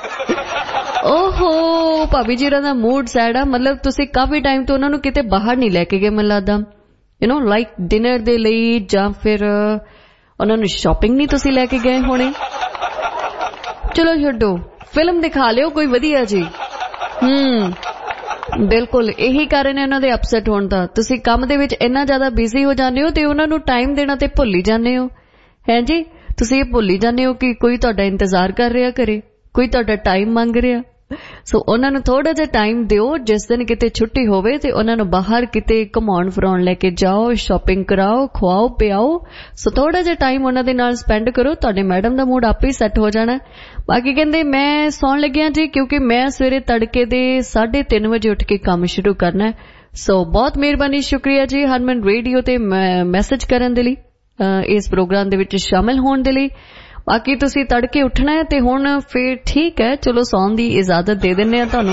ਓਹੋ ਭਾਬੀ ਜੀ ਦਾ ਮੂਡ ਸੈਡ ਆ। ਮਤਲਬ ਤੁਸੀਂ ਕਾਫੀ ਟਾਈਮ ਤੋਂ ਉਹਨਾਂ ਨੂੰ ਕਿਤੇ ਬਾਹਰ ਨਹੀਂ ਲੈ ਕੇ ਗਏ ਮੈਨੂੰ ਲੱਗਦਾ, ਯੂ ਨੋ ਲਾਈਕ ਡਿਨਰ ਦੇ ਲਈ, ਜਾਂ ਫਿਰ ਉਹਨਾਂ ਨੂੰ ਸ਼ਾਪਿੰਗ ਨਹੀਂ ਤੁਸੀਂ ਲੈ ਕੇ ਗਏ ਹੋਣੇ। ਚਲੋ ਛੱਡੋ, ਫਿਲਮ ਦਿਖਾ ਲਿਓ ਕੋਈ ਵਧੀਆ ਜੀ। ਹਮ ਬਿਲਕੁਲ ਇਹੀ ਕਾਰਨ ਹੈ ਉਹਨਾਂ ਦੇ ਅਪਸੈਟ ਹੋਣ ਦਾ। ਤੁਸੀਂ ਕੰਮ ਦੇ ਵਿੱਚ ਇੰਨਾ ਜ਼ਿਆਦਾ ਬਿਜ਼ੀ ਹੋ ਜਾਂਦੇ ਹੋ ਤੇ ਉਹਨਾਂ ਨੂੰ ਟਾਈਮ ਦੇਣਾ ਤੇ ਭੁੱਲ ਹੀ ਜਾਂਦੇ ਹੋ। ਹੈ ਜੀ, ਤੁਸੀਂ ਇਹ ਭੁੱਲ ਹੀ ਜਾਂਦੇ ਹੋ ਕਿ ਕੋਈ ਤੁਹਾਡਾ ਇੰਤਜ਼ਾਰ ਕਰ ਰਿਹਾ ਘਰੇ, ਕੋਈ ਤੁਹਾਡਾ ਟਾਈਮ ਮੰਗ ਰਿਹਾ। ਸੋ ਉਹਨਾਂ ਨੂੰ ਥੋੜਾ ਜਿਹਾ ਟਾਈਮ ਦਿਓ। ਜਿਸ ਦਿਨ ਕਿਤੇ ਛੁੱਟੀ ਹੋਵੇ ਤੇ ਉਹਨਾਂ ਨੂੰ ਬਾਹਰ ਕਿਤੇ ਘੁਮਾਉਣ ਫਿਰਾਉਣ ਲੈ ਕੇ ਜਾਓ, ਸ਼ਾਪਿੰਗ ਕਰਾਓ, ਖਵਾਓ ਪਿਆਓ। ਸੋ ਥੋੜਾ ਜਿਹਾ ਟਾਈਮ ਉਹਨਾਂ ਦੇ ਨਾਲ ਸਪੈਂਡ ਕਰੋ, ਤੁਹਾਡੇ ਮੈਡਮ ਦਾ ਮੂਡ ਆਪੇ ਹੀ ਸੈੱਟ ਹੋ ਜਾਣਾ। ਬਾਕੀ ਕਹਿੰਦੇ ਮੈਂ ਸੌਣ ਲੱਗਿਆ ਜੀ ਕਿਉਂਕਿ ਮੈਂ ਸਵੇਰੇ ਤੜਕੇ ਦੇ ਸਾਢੇ ਤਿੰਨ ਵਜੇ ਉੱਠ ਕੇ ਕੰਮ ਸ਼ੁਰੂ ਕਰਨਾ। ਸੋ ਬਹੁਤ ਮਿਹਰਬਾਨੀ, ਸ਼ੁਕਰੀਆ ਜੀ ਹਰਮਨ ਰੇਡੀਓ ਤੇ ਮੈਸੇਜ ਕਰਨ ਦੇ ਲਈ, ਇਸ ਪ੍ਰੋਗਰਾਮ ਦੇ ਵਿੱਚ ਸ਼ਾਮਿਲ ਹੋਣ ਦੇ ਲਈ। ਬਾਕੀ ਤੁਸੀਂ ਤੜਕੇ ਉੱਠਣਾ ਹੈ ਤੇ ਹੁਣ ਫਿਰ ਠੀਕ ਹੈ, ਚਲੋ ਸੌਣ ਦੀ ਇਜਾਜ਼ਤ ਦੇ ਦਿੰਨੇ ਆ ਤੁਹਾਨੂੰ।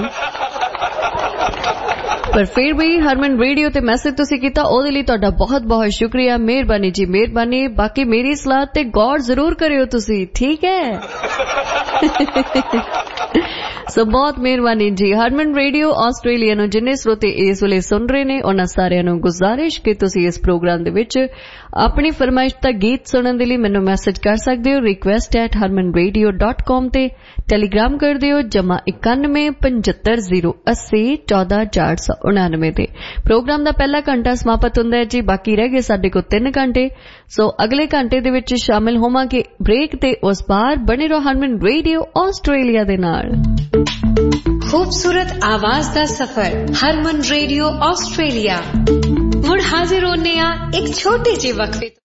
ਪਰ ਫਿਰ ਵੀ ਹਰਮਨ ਰੇਡੀਓ ਤੇ ਮੈਸੇਜ ਤੁਸੀਂ ਕੀਤਾ ਉਹਦੇ ਲਈ ਤੁਹਾਡਾ ਬਹੁਤ ਬਹੁਤ ਸ਼ੁਕਰੀਆ, ਮਿਹਰਬਾਨੀ ਜੀ ਮਿਹਰਬਾਨੀ। ਬਾਕੀ ਮੇਰੀ ਸਲਾਹ ਤੇ ਗੌਰ ਜ਼ਰੂਰ ਕਰਿਓ ਤੁਸੀਂ, ਠੀਕ ਹੈ? ਸੋ ਬਹੁਤ ਮਿਹਰਬਾਨੀ ਜੀ। ਹਰਮਨ ਰੇਡੀਓ ਆਸਟ੍ਰੇਲੀਆ ਨੂੰ ਜਿੰਨੇ ਸਰੋਤੇ ਇਸ ਵੇਲੇ ਸੁਣ ਰਹੇ ਨੇ ਉਹਨਾਂ ਸਾਰਿਆਂ ਨੂੰ ਗੁਜ਼ਾਰਿਸ਼ ਕਿ ਤੁਸੀਂ ਇਸ ਪ੍ਰੋਗਰਾਮ ਦੇ ਵਿੱਚ ਆਪਣੀ ਫਰਮਾਇਸ਼ ਦਾ ਗੀਤ ਸੁਣਨ ਦੇ ਲਈ ਮੈਨੂੰ ਮੈਸੇਜ ਕਰ ਸਕਦੇ ਹੋ request at Harman radio dot com ਤੇ। ਟੈਲੀਗ੍ਰਾਮ ਕਰ ਦਿਓ ਜਮਾ ਇਕਾਨਵੇਂ ਪਝੱਤਰ ਜ਼ੀਰੋ ਅੱਸੀ ਚੌਦਾਂ ਚਾਰ ਸੌ ਉਨਾਨਵੇਂ ਤੇ। ਪ੍ਰੋਗਰਾਮ ਦਾ ਪਹਿਲਾ ਘੰਟਾ ਸਮਾਪਤ ਹੁੰਦਾ ਹੈ ਜੀ, ਬਾਕੀ ਰਹਿ ਗਏ ਸਾਡੇ ਕੋਲ ਤਿੰਨ ਘੰਟੇ। ਸੋ ਅਗਲੇ ਘੰਟੇ ਦੇ ਵਿੱਚ ਸ਼ਾਮਿਲ ਹੋਵਾਂਗੇ ਬ੍ਰੇਕ ਤੇ ਉਸ ਬਾਰ ਬਣੇ ਰਹੋ ਹਰਮਨ ਰੇਡੀਓ ਆਸਟ੍ਰੇਲੀਆ ਦੇ ਨਾਲ। खूबसूरत आवाज दा सफर हरमन रेडियो ऑस्ट्रेलिया मुड़ हाजिर होने एक छोटे जे वक्फे।